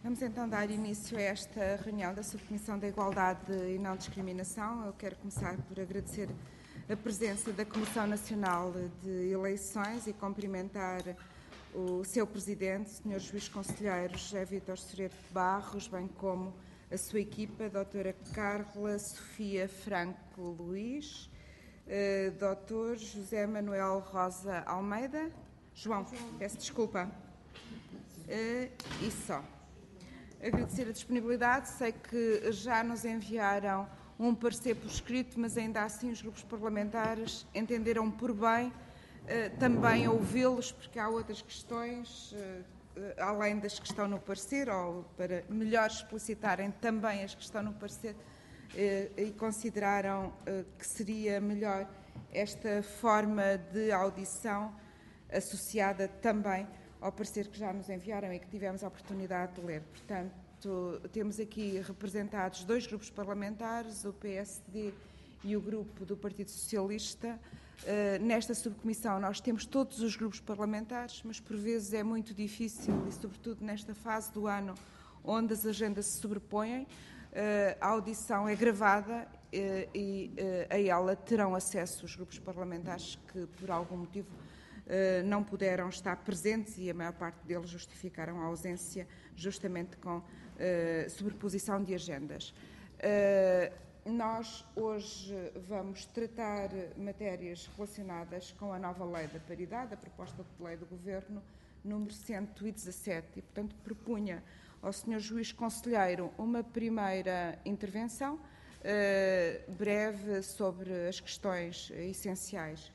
Vamos então dar início a esta reunião da Subcomissão da Igualdade e Não Discriminação. Eu quero começar por agradecer a presença da Comissão Nacional de Eleições e cumprimentar o seu Presidente, Sr. Juiz Conselheiro José Vítor Soreto de Barros, bem como a sua equipa, Dra. Carla Sofia Franco Luís, Dr. José Manuel Rosa Almeida, João, peço desculpa, e só. Agradecer a disponibilidade, sei que já nos enviaram um parecer por escrito, mas ainda assim os grupos parlamentares entenderam por bem também ouvi-los, porque há outras questões, além das que estão no parecer, ou para melhor explicitarem também as que estão no parecer, e consideraram que seria melhor esta forma de audição associada também ao parecer que já nos enviaram e que tivemos a oportunidade de ler. Portanto, temos aqui representados dois grupos parlamentares, o PSD e o grupo do Partido Socialista. Nesta subcomissão nós temos todos os grupos parlamentares, mas por vezes é muito difícil, e sobretudo nesta fase do ano, onde as agendas se sobrepõem, a audição é gravada e a ela terão acesso os grupos parlamentares que, por algum motivo, não puderam estar presentes, e a maior parte deles justificaram a ausência justamente com sobreposição de agendas. Nós hoje vamos tratar matérias relacionadas com a nova lei da paridade, a proposta de lei do Governo número 117, e portanto propunha ao Sr. Juiz Conselheiro uma primeira intervenção breve sobre as questões essenciais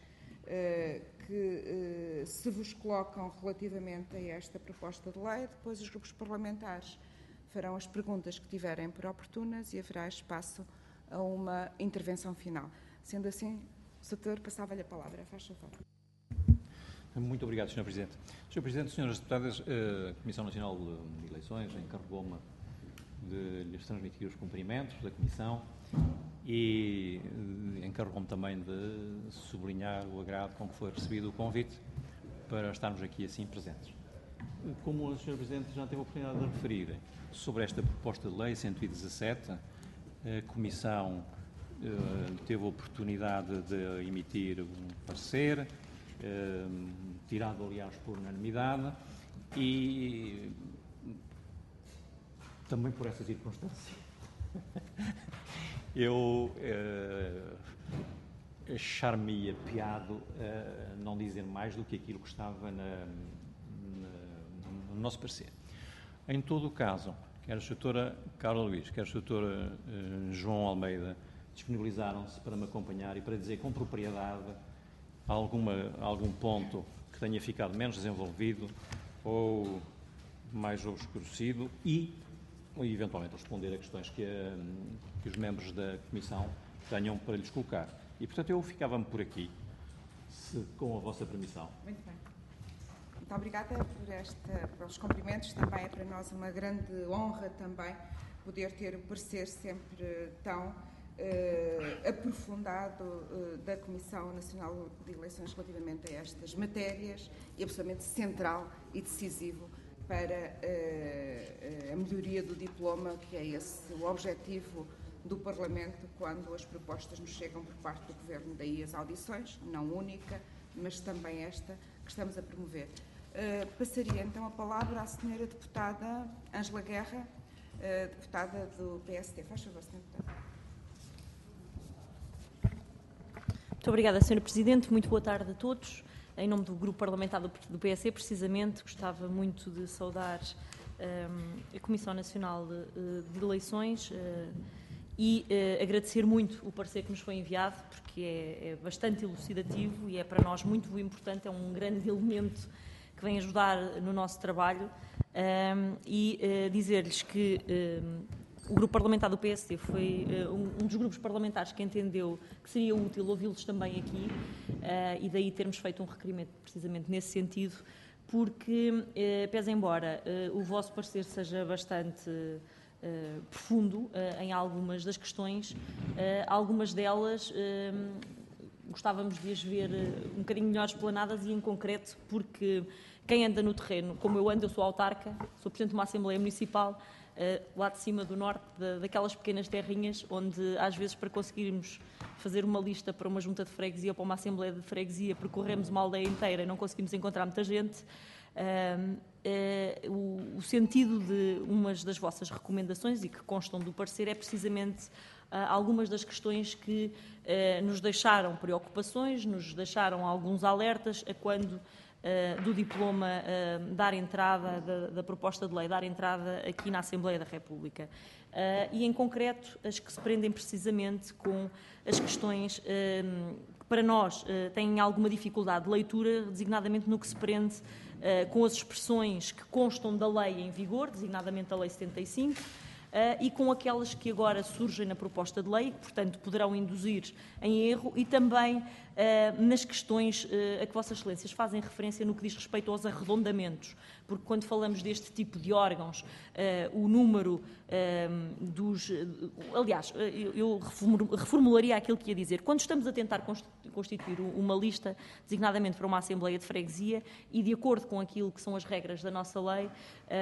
que se vos colocam relativamente a esta proposta de lei. Depois os grupos parlamentares farão as perguntas que tiverem por oportunas e haverá espaço a uma intervenção final. Sendo assim, o Sr. passava-lhe a palavra. Faz favor. Muito obrigado, Sr. Presidente. Sr. Presidente, Sras. Deputadas, a Comissão Nacional de Eleições encarregou-me de lhes transmitir os cumprimentos da Comissão e encarregou-me também de sublinhar o agrado com que foi recebido o convite para estarmos aqui assim presentes. Como o Sr. Presidente já teve a oportunidade de referir sobre esta proposta de lei 117, a Comissão teve a oportunidade de emitir um parecer, tirado, aliás, por unanimidade, e também por essa circunstância eu achar-me apiado não dizer mais do que aquilo que estava no nosso parecer. Em todo o caso, quer a Sra. Carla Luís, quer a Sra. João Almeida disponibilizaram-se para me acompanhar e para dizer com propriedade algum ponto que tenha ficado menos desenvolvido ou mais obscurecido e eventualmente responder a questões que os membros da Comissão tenham para lhes colocar. E, portanto, eu ficava-me por aqui, com a vossa permissão. Muito bem. Muito obrigada pelos cumprimentos. Também é para nós uma grande honra também poder ter o parecer sempre tão aprofundado da Comissão Nacional de Eleições relativamente a estas matérias, e absolutamente central e decisivo para a melhoria do diploma, que é esse o objetivo do Parlamento quando as propostas nos chegam por parte do Governo. Daí as audições, não única, mas também esta que estamos a promover. Passaria então a palavra à Sra. Deputada Ângela Guerra, deputada do PSD. Faz favor, Sra. Deputada. Muito obrigada, Sra. Presidente. Muito boa tarde a todos. Em nome do Grupo Parlamentar do PSD, precisamente, gostava muito de saudar a Comissão Nacional de Eleições e agradecer muito o parecer que nos foi enviado, porque é bastante elucidativo e é para nós muito importante, é um grande elemento que vem ajudar no nosso trabalho, e dizer-lhes que o Grupo Parlamentar do PSD foi um dos grupos parlamentares que entendeu que seria útil ouvi-los também aqui, e daí termos feito um requerimento precisamente nesse sentido, porque, pese embora o vosso parecer seja bastante profundo em algumas das questões, algumas delas gostávamos de as ver um bocadinho melhor explanadas e em concreto, porque quem anda no terreno, como eu ando, eu sou autarca, sou presidente de uma Assembleia Municipal, lá de cima do norte, daquelas pequenas terrinhas, onde às vezes para conseguirmos fazer uma lista para uma junta de freguesia ou para uma Assembleia de Freguesia, percorremos uma aldeia inteira e não conseguimos encontrar muita gente. O sentido de umas das vossas recomendações e que constam do parecer é precisamente algumas das questões que nos deixaram preocupações, nos deixaram alguns alertas a quando do diploma dar entrada, da proposta de lei dar entrada aqui na Assembleia da República. E, em concreto, as que se prendem precisamente com as questões que, para nós, têm alguma dificuldade de leitura, designadamente no que se prende com as expressões que constam da lei em vigor, designadamente a Lei 75, e com aquelas que agora surgem na proposta de lei e que, portanto, poderão induzir em erro, e também nas questões a que Vossas Excelências fazem referência no que diz respeito aos arredondamentos, porque quando falamos deste tipo de órgãos, o número dos... Aliás, eu reformularia aquilo que ia dizer. Quando estamos a tentar constituir uma lista, designadamente para uma Assembleia de Freguesia, e de acordo com aquilo que são as regras da nossa lei,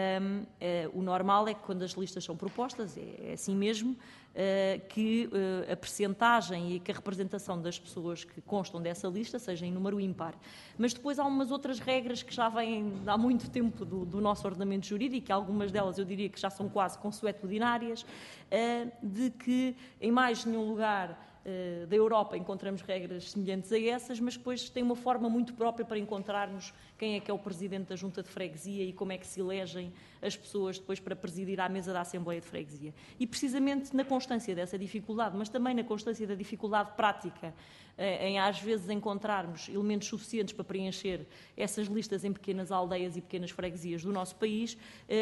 o normal é que quando as listas são propostas, é assim mesmo, que a percentagem e que a representação das pessoas que constam dessa lista seja em número ímpar. Mas depois há umas outras regras que já vêm há muito tempo do nosso ordenamento jurídico, e algumas delas eu diria que já são quase consuetudinárias, de que em mais nenhum lugar da Europa encontramos regras semelhantes a essas, mas depois tem uma forma muito própria para encontrarmos quem é que é o presidente da Junta de Freguesia e como é que se elegem as pessoas depois para presidir à mesa da Assembleia de Freguesia. E precisamente na constância dessa dificuldade, mas também na constância da dificuldade prática, em às vezes encontrarmos elementos suficientes para preencher essas listas em pequenas aldeias e pequenas freguesias do nosso país,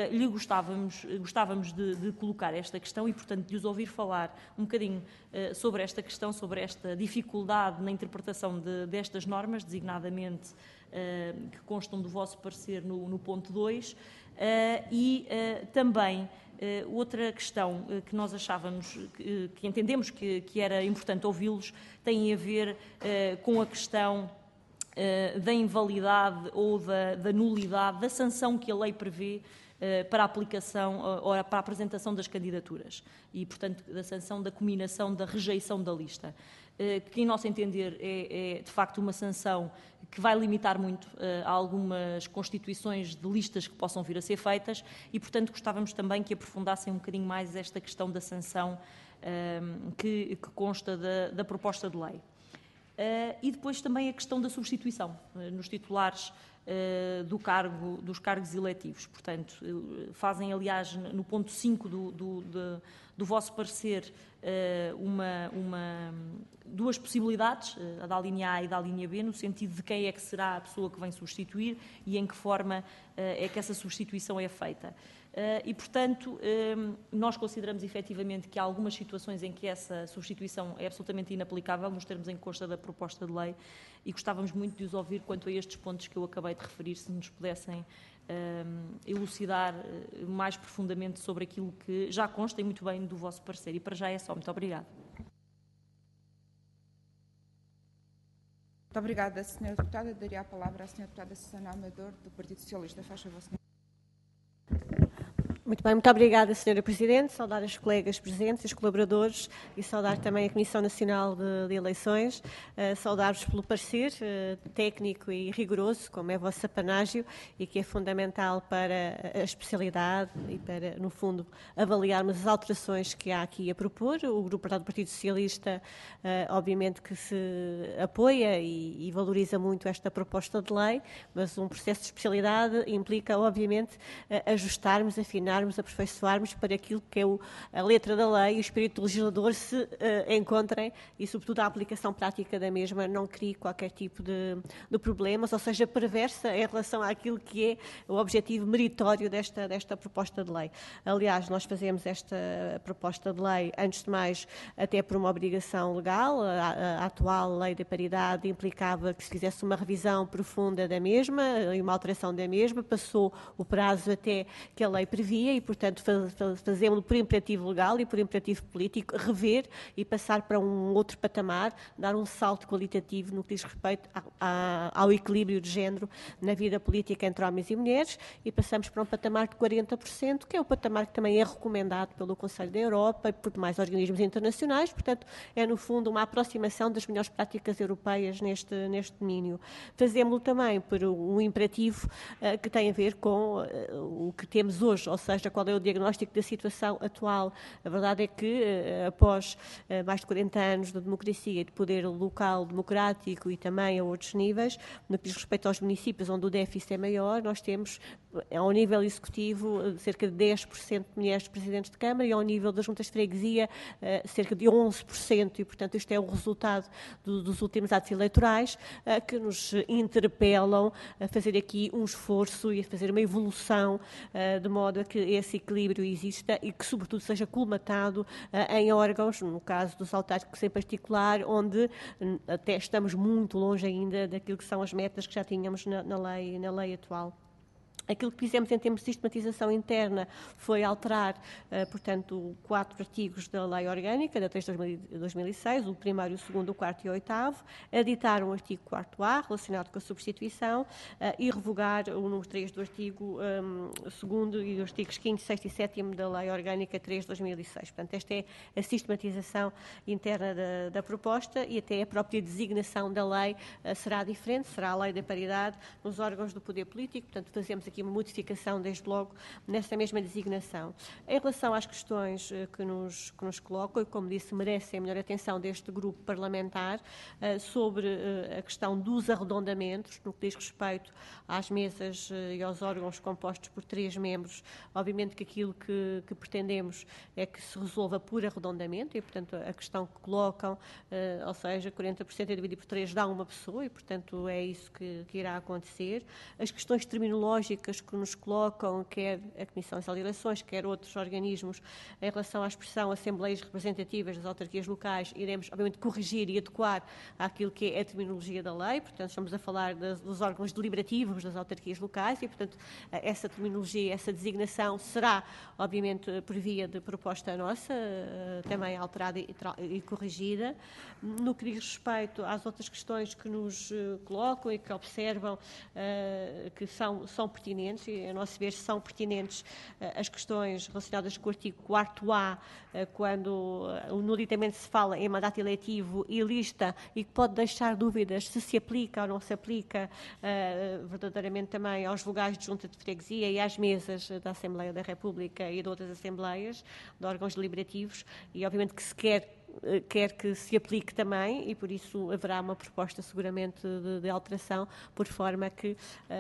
gostávamos de colocar esta questão e, portanto, de os ouvir falar um bocadinho sobre esta questão, sobre esta dificuldade na interpretação destas normas, designadamente que constam do vosso parecer no ponto 2, e também outra questão que nós achávamos, que entendemos que era importante ouvi-los, tem a ver com a questão da invalidade ou da nulidade da sanção que a lei prevê para a aplicação ou para a apresentação das candidaturas e, portanto, da sanção da cominação, da rejeição da lista, que, em nosso entender, é de facto uma sanção que vai limitar muito algumas constituições de listas que possam vir a ser feitas e, portanto, gostávamos também que aprofundassem um bocadinho mais esta questão da sanção que consta da proposta de lei. E depois também a questão da substituição nos titulares dos cargos eletivos. Portanto, fazem, aliás, no ponto 5 do vosso parecer, duas possibilidades, a da linha A e da linha B, no sentido de quem é que será a pessoa que vem substituir e em que forma é que essa substituição é feita. E, portanto, nós consideramos efetivamente que há algumas situações em que essa substituição é absolutamente inaplicável nos termos em que consta da proposta de lei e gostávamos muito de os ouvir quanto a estes pontos que eu acabei de referir, se nos pudessem elucidar mais profundamente sobre aquilo que já consta e muito bem do vosso parecer. E para já é só. Muito obrigada. Muito obrigada, Sra. Deputada. Daria a palavra à Sra. Deputada Susana Amador, do Partido Socialista. Faz favor, Sra. Muito bem, muito obrigada, Sra. Presidente. Saudar os colegas presentes e os colaboradores e saudar também a Comissão Nacional de Eleições. Saudar-vos pelo parecer técnico e rigoroso, como é o vosso apanágio e que é fundamental para a especialidade e para, no fundo, avaliarmos as alterações que há aqui a propor. O Grupo do Partido Socialista, obviamente, que se apoia e valoriza muito esta proposta de lei, mas um processo de especialidade implica, obviamente, ajustarmos, afinarmos, aperfeiçoarmos para aquilo que é a letra da lei e o espírito do legislador se encontrem e, sobretudo, a aplicação prática da mesma não crie qualquer tipo de problemas, ou seja, perversa em relação àquilo que é o objetivo meritório desta proposta de lei. Aliás, nós fazemos esta proposta de lei, antes de mais, até por uma obrigação legal. A atual lei da paridade implicava que se fizesse uma revisão profunda da mesma e uma alteração da mesma, passou o prazo até que a lei previa democracia e, portanto, fazemos por imperativo legal e por imperativo político rever e passar para um outro patamar, dar um salto qualitativo no que diz respeito ao equilíbrio de género na vida política entre homens e mulheres, e passamos para um patamar de 40%, que é o patamar que também é recomendado pelo Conselho da Europa e por demais organismos internacionais. Portanto, é no fundo uma aproximação das melhores práticas europeias neste domínio. Fazemos-lo também por um imperativo que tem a ver com o que temos hoje, ou seja, qual é o diagnóstico da situação atual. A verdade é que, após mais de 40 anos de democracia e de poder local democrático e também a outros níveis, no que diz respeito aos municípios onde o déficit é maior, nós temos, ao nível executivo, cerca de 10% de mulheres presidentes de Câmara e ao nível das juntas de freguesia, cerca de 11%, e, portanto, isto é o resultado dos últimos atos eleitorais que nos interpelam a fazer aqui um esforço e a fazer uma evolução de modo a que esse equilíbrio exista e que, sobretudo, seja colmatado em órgãos, no caso dos autárquicos em particular, onde até estamos muito longe ainda daquilo que são as metas que já tínhamos na lei atual. Aquilo que fizemos em termos de sistematização interna foi alterar, portanto, 4 artigos da Lei Orgânica, da 3 de 2006, o primeiro, o segundo, o quarto e o oitavo, editar um artigo 4A, relacionado com a substituição, e revogar o número 3 do artigo 2º e dos artigos 5º, 6º e 7º da Lei Orgânica 3 de 2006. Portanto, esta é a sistematização interna da proposta e até a própria designação da lei será diferente, será a lei da paridade nos órgãos do poder político. Portanto, fazemos aqui uma modificação, desde logo, nessa mesma designação. Em relação às questões que nos colocam, e como disse, merecem a melhor atenção deste grupo parlamentar, sobre a questão dos arredondamentos, no que diz respeito às mesas e aos órgãos compostos por 3 membros, obviamente que aquilo que pretendemos é que se resolva por arredondamento e, portanto, a questão que colocam, ou seja, 40% é dividido por 3 dá uma pessoa e, portanto, é isso que irá acontecer. As questões terminológicas que nos colocam, quer a Comissão Nacional de Eleições, quer outros organismos, em relação à expressão Assembleias Representativas das Autarquias Locais, iremos, obviamente, corrigir e adequar àquilo que é a terminologia da lei. Portanto, estamos a falar dos órgãos deliberativos das autarquias locais e, portanto, essa terminologia, essa designação será, obviamente, por via de proposta nossa, também alterada e corrigida. No que diz respeito às outras questões que nos colocam e que observam que são pertinentes, e a nosso ver são pertinentes as questões relacionadas com o artigo 4A, quando nulitamente se fala em mandato eletivo e lista, e que pode deixar dúvidas se aplica ou não se aplica verdadeiramente também aos vogais de junta de freguesia e às mesas da Assembleia da República e de outras assembleias, de órgãos deliberativos, e obviamente que se quer que se aplique também, e por isso haverá uma proposta seguramente de alteração, por forma que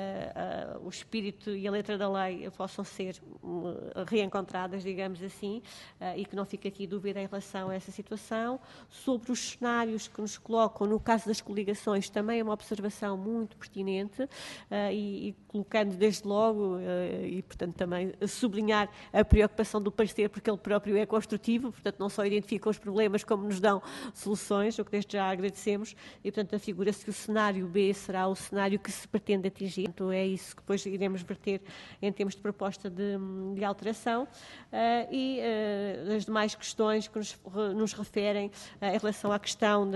o espírito e a letra da lei possam ser reencontradas, digamos assim, e que não fique aqui dúvida em relação a essa situação. Sobre os cenários que nos colocam, no caso das coligações, também é uma observação muito pertinente, e colocando desde logo, e portanto também sublinhar a preocupação do parecer, porque ele próprio é construtivo, portanto não só identifica os problemas como nos dão soluções, o que desde já agradecemos, e portanto afigura-se que o cenário B será o cenário que se pretende atingir. Então é isso que depois iremos verter em termos de proposta de alteração, e as demais questões que nos referem em relação à questão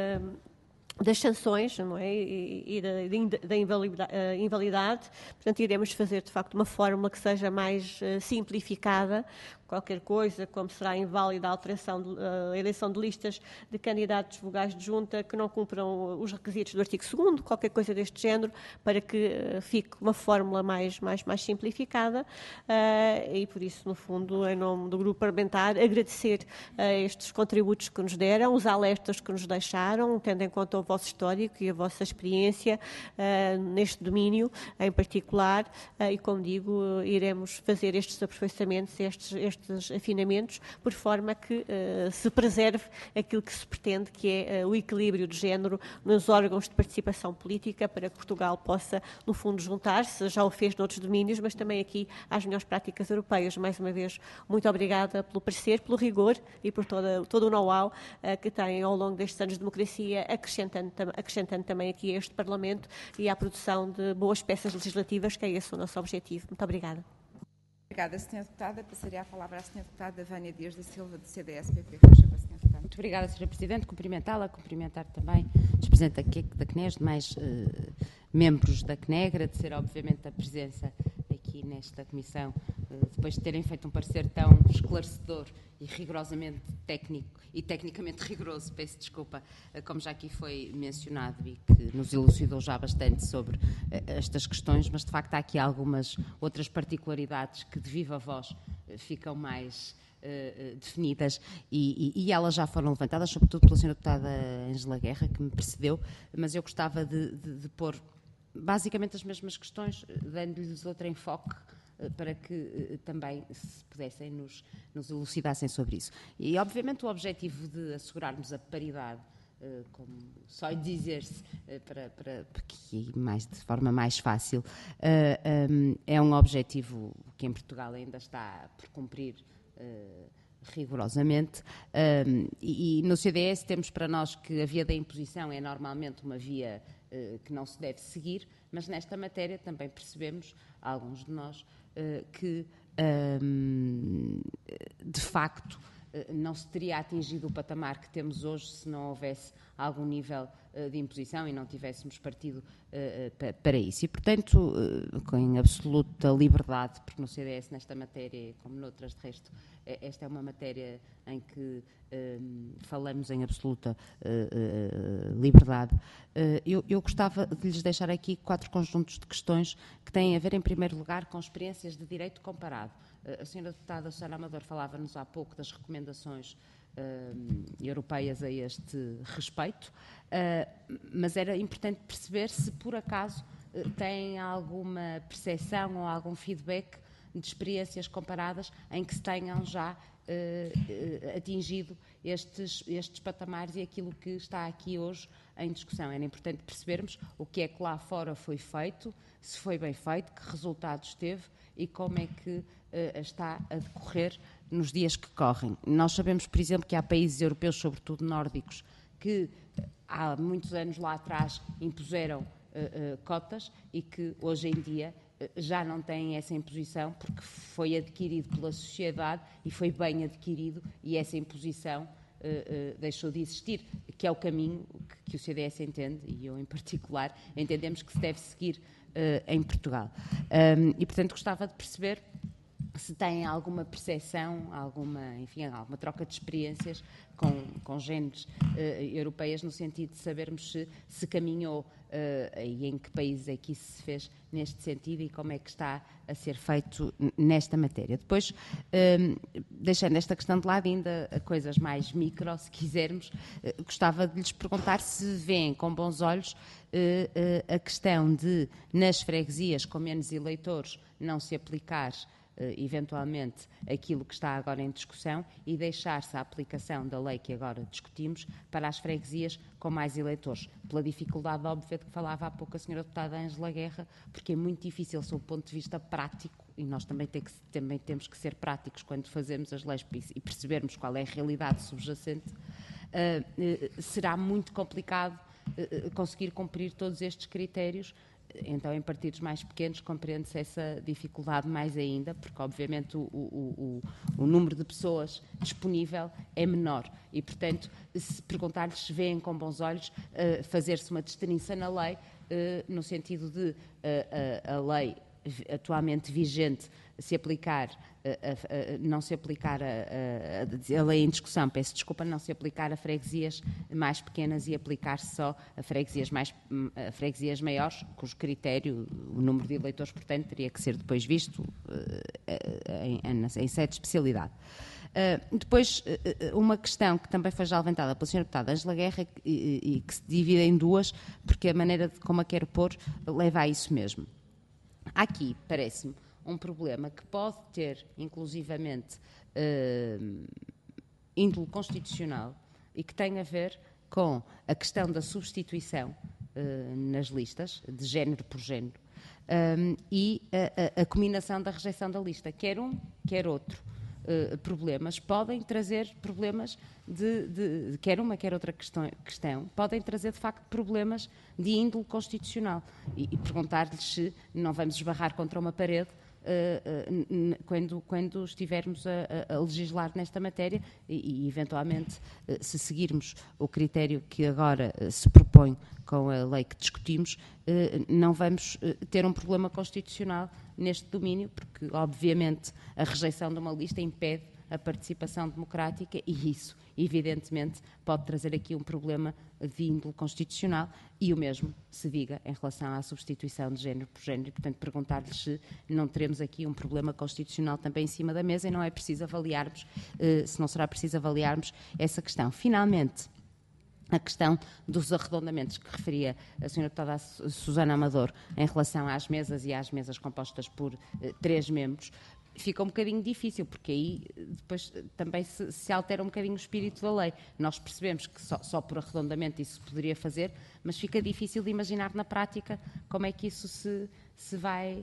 das sanções, não é? E da invalidade. Portanto, iremos fazer, de facto, uma fórmula que seja mais simplificada. Qualquer coisa, como será inválida a alteração a eleição de listas de candidatos vogais de junta que não cumpram os requisitos do artigo 2º, qualquer coisa deste género, para que fique uma fórmula mais simplificada, e por isso, no fundo, em nome do Grupo Parlamentar, agradecer estes contributos que nos deram, os alertas que nos deixaram, tendo em conta o vosso histórico e a vossa experiência neste domínio em particular, e, como digo, iremos fazer estes aperfeiçoamentos, estes afinamentos, por forma que se preserve aquilo que se pretende, que é o equilíbrio de género nos órgãos de participação política, para que Portugal possa, no fundo, juntar-se, já o fez noutros domínios, mas também aqui às melhores práticas europeias. Mais uma vez, muito obrigada pelo parecer, pelo rigor e por todo o know-how que têm ao longo destes anos de democracia, acrescentando também aqui a este Parlamento e à produção de boas peças legislativas, que é esse o nosso objetivo. Muito obrigada. obrigada, Sra. Deputada. Passaria a palavra à Sra. Deputada Vânia Dias da Silva, do CDS-PP. Faz favor, Sra. Deputada. Muito obrigada, Sra. Presidente. Cumprimentá-la, cumprimentar também os Presidentes da CNE, os demais membros da CNE, agradecer, obviamente, a presença aqui nesta comissão, depois de terem feito um parecer tão esclarecedor e rigorosamente técnico e tecnicamente rigoroso, peço desculpa, como já aqui foi mencionado e que nos elucidou já bastante sobre estas questões, mas de facto há aqui algumas outras particularidades que de viva voz ficam mais definidas e elas já foram levantadas, sobretudo pela Sra. Deputada Ângela Guerra, que me precedeu, mas eu gostava de pôr basicamente as mesmas questões, dando-lhes outro enfoque para que também se pudessem nos elucidassem sobre isso. E, obviamente, o objetivo de assegurarmos a paridade, como só dizer-se, de forma mais fácil, é um objetivo que em Portugal ainda está por cumprir rigorosamente, e no CDS temos para nós que a via da imposição é normalmente uma via que não se deve seguir, mas nesta matéria também percebemos, alguns de nós, que de facto não se teria atingido o patamar que temos hoje se não houvesse algum nível de imposição e não tivéssemos partido para isso. E, portanto, com absoluta liberdade, porque no CDS, nesta matéria, como noutras de resto, esta é uma matéria em que falamos em absoluta liberdade. Eu gostava de lhes deixar aqui 4 conjuntos de questões que têm a ver, em primeiro lugar, com experiências de direito comparado. A Sra. Deputada Susana Amador falava-nos há pouco das recomendações europeias a este respeito, mas era importante perceber se, por acaso, têm alguma percepção ou algum feedback de experiências comparadas em que se tenham já atingido estes patamares e aquilo que está aqui hoje em discussão. Era importante percebermos o que é que lá fora foi feito, se foi bem feito, que resultados teve e como é que está a decorrer nos dias que correm. Nós sabemos, por exemplo, que há países europeus, sobretudo nórdicos, que há muitos anos lá atrás impuseram cotas e que hoje em dia já não têm essa imposição porque foi adquirido pela sociedade e foi bem adquirido e essa imposição deixou de existir, que é o caminho que o CDS entende, e eu em particular, entendemos que se deve seguir em Portugal. E, portanto, gostava de perceber se têm alguma percepção, alguma troca de experiências com géneros europeias, no sentido de sabermos se caminhou e em que países é que isso se fez neste sentido e como é que está a ser feito nesta matéria. Depois, deixando esta questão de lado, ainda a coisas mais micro, se quisermos, gostava de lhes perguntar se veem com bons olhos a questão de, nas freguesias com menos eleitores, não se aplicar eventualmente aquilo que está agora em discussão e deixar-se a aplicação da lei que agora discutimos para as freguesias com mais eleitores, pela dificuldade óbvia de que falava há pouco a Sra. Deputada Ângela Guerra, porque é muito difícil, sob o ponto de vista prático, e nós também temos que ser práticos quando fazemos as leis e percebermos qual é a realidade subjacente, será muito complicado conseguir cumprir todos estes critérios. Então, em partidos mais pequenos, compreende-se essa dificuldade mais ainda, porque, obviamente, o número de pessoas disponível é menor. E, portanto, se perguntar-lhes se veem com bons olhos fazer-se uma distinção na lei, no sentido de a lei atualmente vigente se aplicar, não se aplicar a lei em discussão, peço desculpa, não se aplicar a freguesias mais pequenas e aplicar-se só a freguesias maiores, cujo critério, o número de eleitores, portanto, teria que ser depois visto em sede de especialidade. Depois, uma questão que também foi já levantada pela Sra. Deputada Ângela Guerra e que se divide em duas, porque a maneira como a quero pôr leva a isso mesmo. Aqui, parece-me, um problema que pode ter, inclusivamente, índole constitucional e que tem a ver com a questão da substituição nas listas, de género por género, e a combinação da rejeição da lista. Quer um, quer outro. Problemas podem trazer problemas quer uma, quer outra questão, podem trazer, de facto, problemas de índole constitucional. E perguntar-lhes se não vamos esbarrar contra uma parede quando estivermos a legislar nesta matéria e eventualmente, se seguirmos o critério que agora se propõe com a lei que discutimos, não vamos ter um problema constitucional neste domínio, porque, obviamente, a rejeição de uma lista impede a participação democrática e isso, evidentemente, pode trazer aqui um problema de índole constitucional e o mesmo se diga em relação à substituição de género por género. Portanto, perguntar-lhes se não teremos aqui um problema constitucional também em cima da mesa e não é preciso avaliarmos, se não será preciso avaliarmos essa questão. Finalmente, a questão dos arredondamentos que referia a Sra. Deputada Susana Amador em relação às mesas e às mesas compostas por 3 membros, fica um bocadinho difícil, porque aí depois também se altera um bocadinho o espírito da lei. Nós percebemos que só por arredondamento isso poderia fazer, mas fica difícil de imaginar na prática como é que isso se vai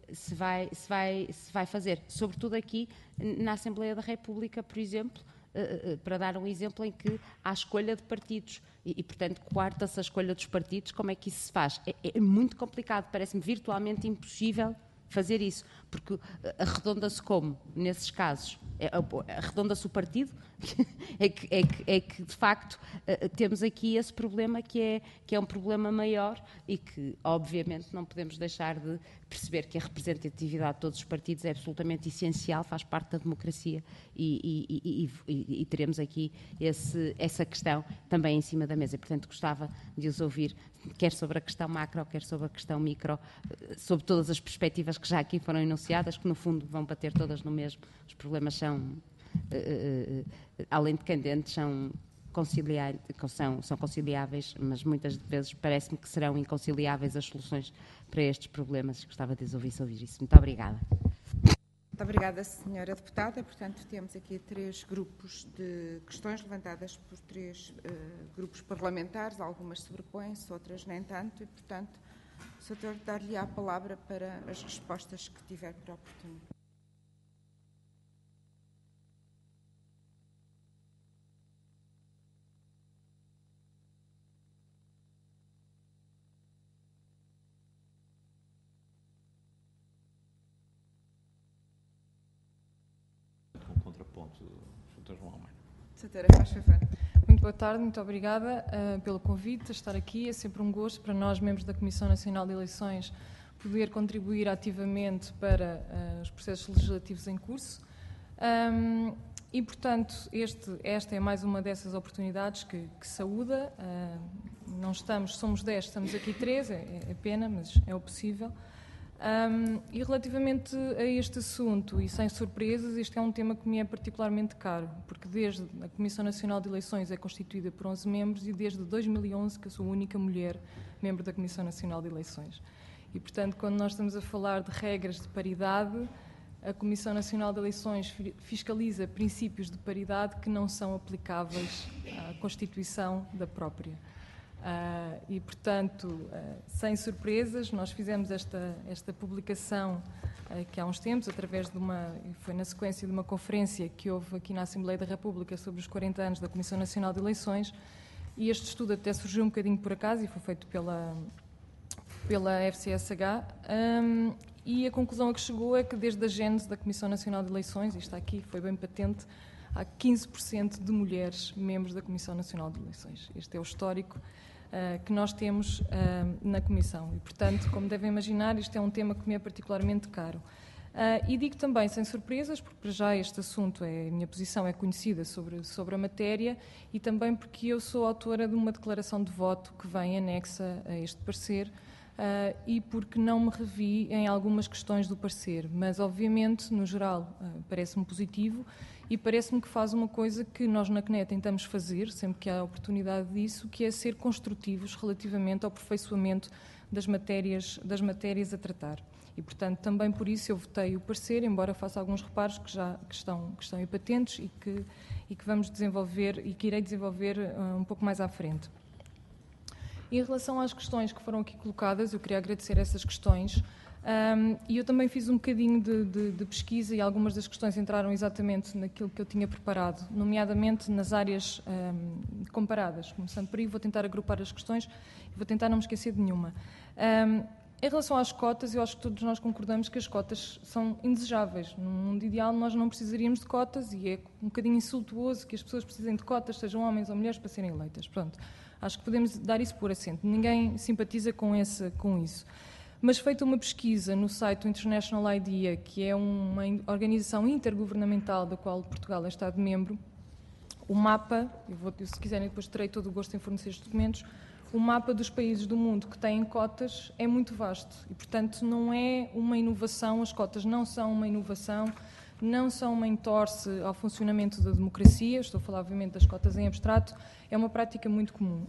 fazer. Sobretudo aqui na Assembleia da República, por exemplo, para dar um exemplo em que há escolha de partidos e portanto, coarta-se a escolha dos partidos, como é que isso se faz? É muito complicado, parece-me virtualmente impossível fazer isso, porque arredonda-se como, nesses casos? Arredonda-se o partido? é que, de facto, temos aqui esse problema que é um problema maior e que, obviamente, não podemos deixar de perceber que a representatividade de todos os partidos é absolutamente essencial, faz parte da democracia e teremos aqui essa questão também em cima da mesa. E, portanto, gostava de os ouvir, quer sobre a questão macro, quer sobre a questão micro, sobre todas as perspectivas que já aqui foram enunciadas, que no fundo vão bater todas no mesmo. Os problemas são, além de candentes, são conciliáveis, mas muitas vezes parece-me que serão inconciliáveis as soluções para estes problemas. Gostava de ouvir isso. Muito obrigada. Muito obrigada, Sra. Deputada. Portanto, temos aqui 3 grupos de questões levantadas por 3 grupos parlamentares. Algumas sobrepõem-se, outras nem tanto. E, portanto, o Sr. dar-lhe a palavra para as respostas que tiver por oportuno. Contraponto do Sr. João Almeida. Doutora, faz favor. Muito boa tarde, muito obrigada pelo convite a estar aqui. É sempre um gosto para nós, membros da Comissão Nacional de Eleições, poder contribuir ativamente para os processos legislativos em curso. E, portanto, esta é mais uma dessas oportunidades que saúda. Somos 10, estamos aqui 3, é pena, mas é o possível. E relativamente a este assunto, e sem surpresas, este é um tema que me é particularmente caro, porque desde a Comissão Nacional de Eleições é constituída por 11 membros e desde 2011 que eu sou a única mulher membro da Comissão Nacional de Eleições. E, portanto, quando nós estamos a falar de regras de paridade, a Comissão Nacional de Eleições fiscaliza princípios de paridade que não são aplicáveis à Constituição da própria. E, portanto, sem surpresas, nós fizemos esta publicação que há uns tempos, através de foi na sequência de uma conferência que houve aqui na Assembleia da República sobre os 40 anos da Comissão Nacional de Eleições, e este estudo até surgiu um bocadinho por acaso e foi feito pela FCSH, e a conclusão a que chegou é que desde a gênese da Comissão Nacional de Eleições, e está aqui, foi bem patente, há 15% de mulheres membros da Comissão Nacional de Eleições. Este é o histórico que nós temos na Comissão. E, portanto, como devem imaginar, isto é um tema que me é particularmente caro. E digo também, sem surpresas, porque para já este assunto, a minha posição é conhecida sobre a matéria, e também porque eu sou autora de uma declaração de voto que vem anexa a este parecer, e porque não me revi em algumas questões do parecer, mas obviamente, no geral, parece-me positivo e parece-me que faz uma coisa que nós na CNE tentamos fazer, sempre que há oportunidade disso, que é ser construtivos relativamente ao aperfeiçoamento das matérias a tratar. E, portanto, também por isso eu votei o parecer, embora faça alguns reparos que estão aí patentes e que vamos desenvolver e que irei desenvolver um pouco mais à frente. Em relação às questões que foram aqui colocadas, eu queria agradecer essas questões, e eu também fiz um bocadinho de pesquisa e algumas das questões entraram exatamente naquilo que eu tinha preparado, nomeadamente nas áreas comparadas. Começando por aí, vou tentar agrupar as questões e vou tentar não me esquecer de nenhuma. Em relação às cotas, eu acho que todos nós concordamos que as cotas são indesejáveis. Num mundo ideal nós não precisaríamos de cotas e é um bocadinho insultuoso que as pessoas precisem de cotas, sejam homens ou mulheres, para serem eleitas. Pronto, acho que podemos dar isso por assento. Ninguém simpatiza com isso. Mas feita uma pesquisa no site do International IDEA, que é uma organização intergovernamental da qual Portugal é Estado-membro, o mapa, se quiserem depois terei todo o gosto em fornecer estes documentos, o mapa dos países do mundo que têm cotas é muito vasto e, portanto, não é uma inovação, as cotas não são uma inovação, não são uma entorse ao funcionamento da democracia, estou a falar, obviamente, das cotas em abstrato, é uma prática muito comum.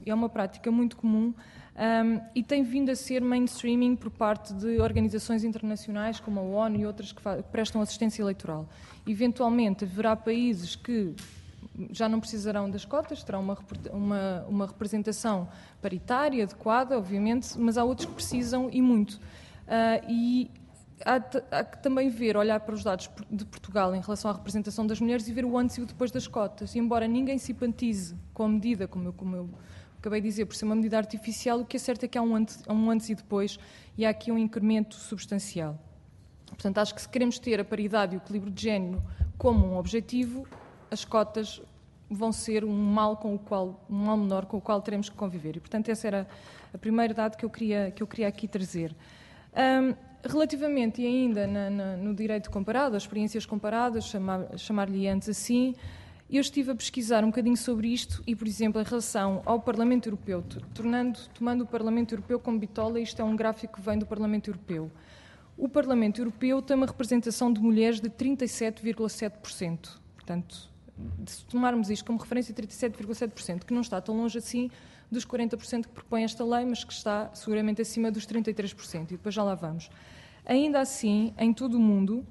E tem vindo a ser mainstreaming por parte de organizações internacionais como a ONU e outras que prestam assistência eleitoral. Eventualmente, haverá países que já não precisarão das cotas, terão uma representação paritária adequada, obviamente, mas há outros que precisam e muito. E há que também olhar para os dados de Portugal em relação à representação das mulheres e ver o antes e o depois das cotas. E embora ninguém simpatize com a medida, como eu acabei de dizer, por ser uma medida artificial, o que é certo é que há um antes e depois e há aqui um incremento substancial. Portanto, acho que se queremos ter a paridade e o equilíbrio de género como um objetivo, as cotas vão ser um mal menor com o qual teremos que conviver. E, portanto, essa era a primeira dado que eu queria aqui trazer. Relativamente, e ainda no direito comparado, as experiências comparadas, chamar-lhe antes assim, eu estive a pesquisar um bocadinho sobre isto e, por exemplo, em relação ao Parlamento Europeu, tomando o Parlamento Europeu como bitola, isto é um gráfico que vem do Parlamento Europeu. O Parlamento Europeu tem uma representação de mulheres de 37,7%. Portanto, se tomarmos isto como referência, 37,7%, que não está tão longe assim dos 40% que propõe esta lei, mas que está seguramente acima dos 33%, e depois já lá vamos. Ainda assim, em todo o mundo,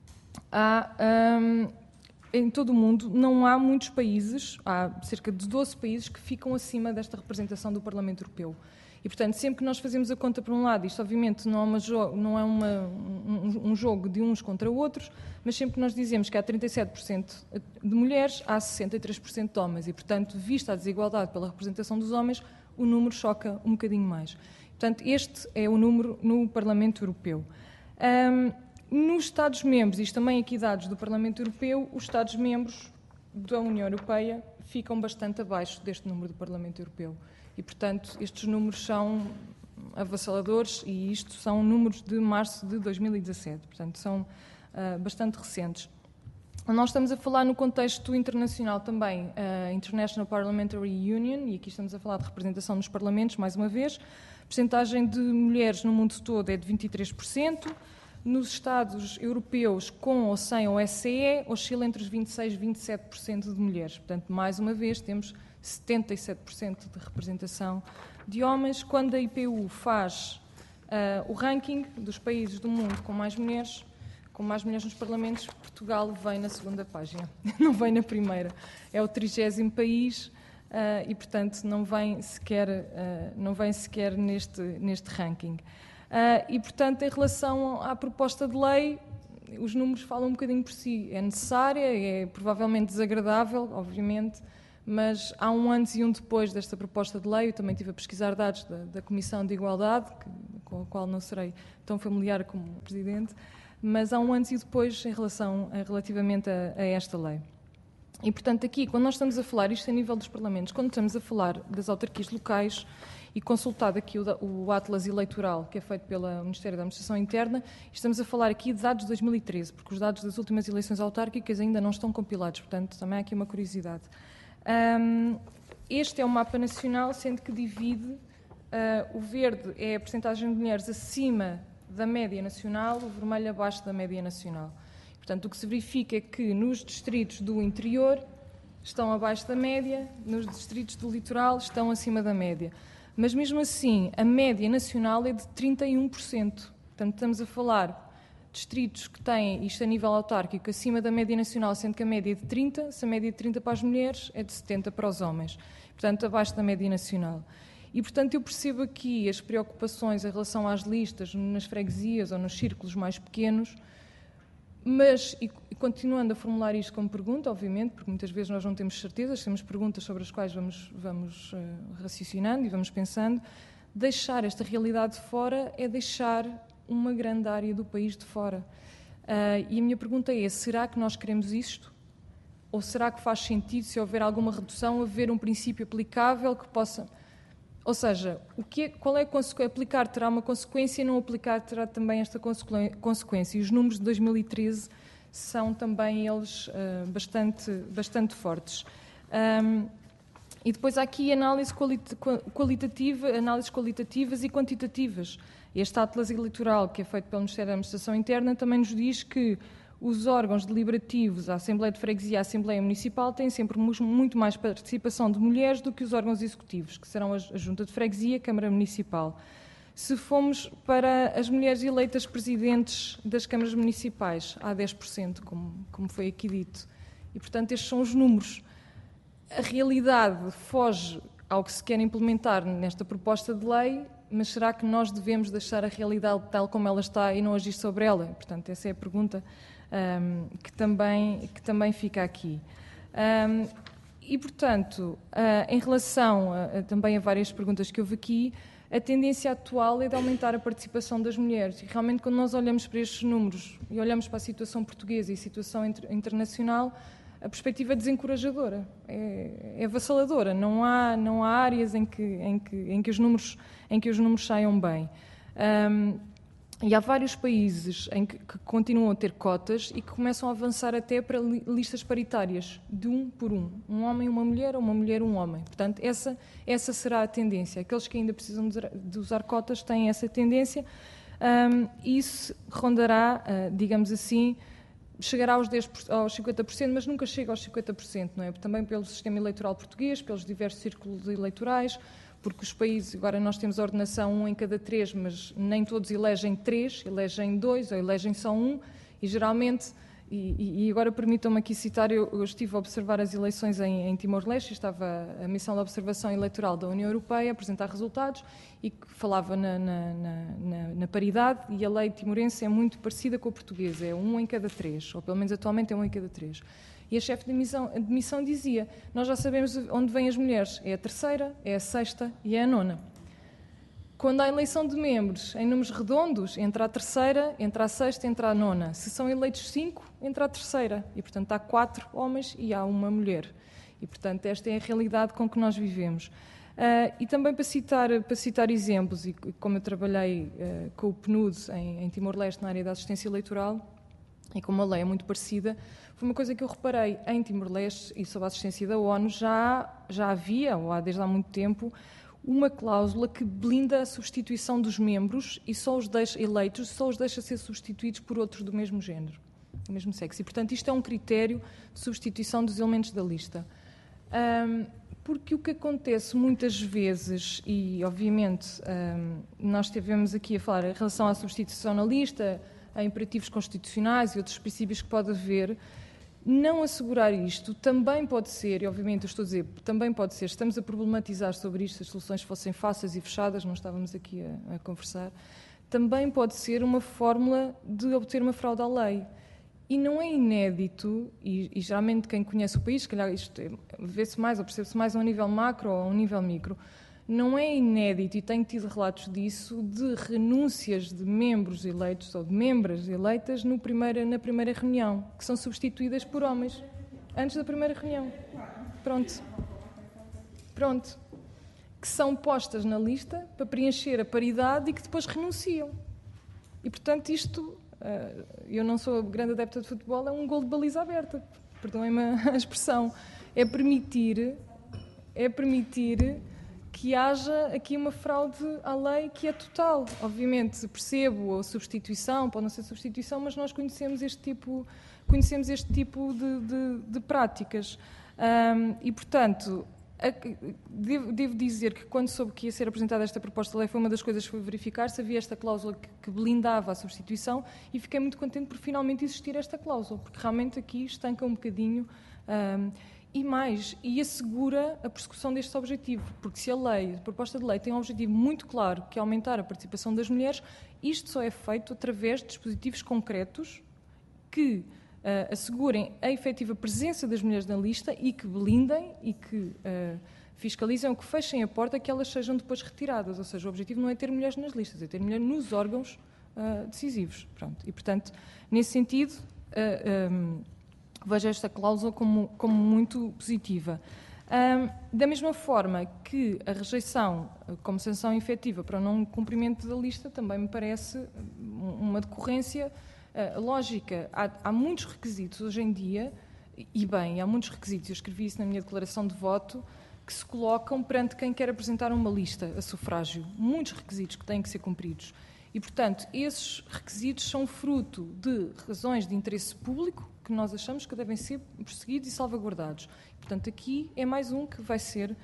não há muitos países, há cerca de 12 países que ficam acima desta representação do Parlamento Europeu. E, portanto, sempre que nós fazemos a conta por um lado, isto obviamente não é um jogo de uns contra outros, mas sempre que nós dizemos que há 37% de mulheres, há 63% de homens. E, portanto, vista a desigualdade pela representação dos homens, o número choca um bocadinho mais. Portanto, este é o número no Parlamento Europeu. Nos Estados-membros, isto também aqui dados do Parlamento Europeu, os Estados-membros da União Europeia ficam bastante abaixo deste número do Parlamento Europeu. E, portanto, estes números são avassaladores e isto são números de março de 2017, portanto, são bastante recentes. Nós estamos a falar no contexto internacional também, International Parliamentary Union, e aqui estamos a falar de representação nos parlamentos, mais uma vez. A percentagem de mulheres no mundo todo é de 23%. Nos Estados europeus, com ou sem OSCE, oscila entre os 26% e 27% de mulheres. Portanto, mais uma vez, temos 77% de representação de homens. Quando a IPU faz o ranking dos países do mundo com mais mulheres nos parlamentos, Portugal vem na segunda página, não vem na primeira. É o 30º país e, portanto, não vem sequer neste ranking. E, portanto, em relação à proposta de lei, os números falam um bocadinho por si. É necessária, é provavelmente desagradável, obviamente, mas há um antes e um depois desta proposta de lei. Eu também estive a pesquisar dados da Comissão de Igualdade, com a qual não serei tão familiar como o Presidente, mas há um antes e depois relativamente a esta lei. E, portanto, aqui, quando nós estamos a falar, isto a nível dos parlamentos, quando estamos a falar das autarquias locais, e consultado aqui o Atlas Eleitoral, que é feito pelo Ministério da Administração Interna, estamos a falar aqui de dados de 2013, porque os dados das últimas eleições autárquicas ainda não estão compilados, portanto, também há aqui uma curiosidade. Este é o mapa nacional, sendo que divide, o verde é a percentagem de mulheres acima da média nacional, o vermelho abaixo da média nacional. Portanto, o que se verifica é que nos distritos do interior estão abaixo da média, nos distritos do litoral estão acima da média. Mas, mesmo assim, a média nacional é de 31%. Portanto, estamos a falar de distritos que têm, isto a nível autárquico, acima da média nacional, sendo que a média é de 30%, se a média é de 30% para as mulheres, é de 70% para os homens. Portanto, abaixo da média nacional. E, portanto, eu percebo aqui as preocupações em relação às listas nas freguesias ou nos círculos mais pequenos, mas, e continuando a formular isto como pergunta, obviamente, porque muitas vezes nós não temos certezas, temos perguntas sobre as quais vamos raciocinando e vamos pensando, deixar esta realidade de fora é deixar uma grande área do país de fora. E a minha pergunta é, será que nós queremos isto? Ou será que faz sentido, se houver alguma redução, haver um princípio aplicável que possa... Ou seja, qual é a aplicar terá uma consequência e não aplicar terá também esta consequência. E os números de 2013 são também eles bastante fortes. E depois há aqui análises qualitativas e quantitativas. Este atlas eleitoral, que é feito pelo Ministério da Administração Interna, também nos diz que os órgãos deliberativos, a Assembleia de Freguesia e a Assembleia Municipal, têm sempre muito mais participação de mulheres do que os órgãos executivos, que serão a Junta de Freguesia e a Câmara Municipal. Se formos para as mulheres eleitas presidentes das câmaras municipais, há 10%, como foi aqui dito. E, portanto, estes são os números. A realidade foge ao que se quer implementar nesta proposta de lei, mas será que nós devemos deixar a realidade tal como ela está e não agir sobre ela? Portanto, essa é a pergunta que também fica aqui. E, portanto, em relação também a várias perguntas que houve aqui, a tendência atual é de aumentar a participação das mulheres. E, realmente, quando nós olhamos para estes números e olhamos para a situação portuguesa e a situação internacional, a perspectiva é desencorajadora, é avassaladora. Não há áreas em que os números saiam bem. E há vários países que continuam a ter cotas e que começam a avançar até para listas paritárias, de um por um. Um homem, uma mulher, ou uma mulher, um homem. Portanto, essa será a tendência. Aqueles que ainda precisam de usar cotas têm essa tendência. Isso rondará, digamos assim, chegará aos 50%, mas nunca chega aos 50%, não é? Também pelo sistema eleitoral português, pelos diversos círculos eleitorais, porque os países, agora nós temos a ordenação 1 em cada 3, mas nem todos elegem 3, elegem 2 ou elegem só 1, e geralmente, e agora permitam-me aqui citar, eu estive a observar as eleições em Timor-Leste, estava a missão de observação eleitoral da União Europeia a apresentar resultados e que falava na paridade, e a lei timorense é muito parecida com a portuguesa, é 1 em cada 3, ou pelo menos atualmente é 1 em cada 3. E a chefe de missão dizia, nós já sabemos onde vêm as mulheres, é a 3ª, é a 6ª e é a 9ª. Quando há eleição de membros em números redondos, entra a 3ª, entra a 6ª, entra a 9ª. Se são eleitos 5, entra a 3ª. E, portanto, há 4 homens e há uma mulher. E, portanto, esta é a realidade com que nós vivemos. E também para citar exemplos, e como eu trabalhei com o PNUD em Timor-Leste na área da assistência eleitoral, e como a lei é muito parecida, foi uma coisa que eu reparei em Timor-Leste e sob a assistência da ONU, já havia, ou há desde há muito tempo, uma cláusula que blinda a substituição dos membros e só os deixa eleitos, só os deixa ser substituídos por outros do mesmo género, do mesmo sexo. E, portanto, isto é um critério de substituição dos elementos da lista. Porque o que acontece muitas vezes, e obviamente nós estivemos aqui a falar em relação à substituição na lista, a imperativos constitucionais e outros princípios que pode haver, não assegurar isto também pode ser, e obviamente eu estou a dizer, também pode ser, estamos a problematizar sobre isto, se as soluções fossem fáceis e fechadas, não estávamos aqui a conversar, também pode ser uma fórmula de obter uma fraude à lei. E não é inédito, e geralmente quem conhece o país, se calhar isto vê-se mais ou percebe-se mais a um nível macro ou a um nível micro, não é inédito, e tenho tido relatos disso, de renúncias de membros eleitos ou de membras eleitas na primeira reunião, que são substituídas por homens, antes da primeira reunião. Pronto. Que são postas na lista para preencher a paridade e que depois renunciam. E, portanto, isto, eu não sou grande adepta de futebol, é um gol de baliza aberta, perdoem-me a expressão. É permitir que haja aqui uma fraude à lei que é total. Obviamente, percebo a substituição, pode não ser substituição, mas nós conhecemos este tipo de práticas. E, portanto, devo dizer que quando soube que ia ser apresentada esta proposta de lei, foi uma das coisas que foi verificar se havia esta cláusula que blindava a substituição, e fiquei muito contente por finalmente existir esta cláusula, porque realmente aqui estanca um bocadinho e assegura a persecução deste objetivo, porque se a proposta de lei tem um objetivo muito claro, que é aumentar a participação das mulheres, isto só é feito através de dispositivos concretos que assegurem a efetiva presença das mulheres na lista e que blindem e que fiscalizam é que fechem a porta que elas sejam depois retiradas, ou seja, o objetivo não é ter mulheres nas listas, é ter mulheres nos órgãos decisivos. Pronto. E, portanto, nesse sentido, vejo esta cláusula como muito positiva. Da mesma forma que a rejeição como sanção efetiva para o não cumprimento da lista também me parece uma decorrência lógica. Há muitos requisitos hoje em dia, e bem, há muitos requisitos, eu escrevi isso na minha declaração de voto, que se colocam perante quem quer apresentar uma lista a sufrágio. Muitos requisitos que têm que ser cumpridos. E, portanto, esses requisitos são fruto de razões de interesse público que nós achamos que devem ser perseguidos e salvaguardados. Portanto, aqui é mais um que vai ser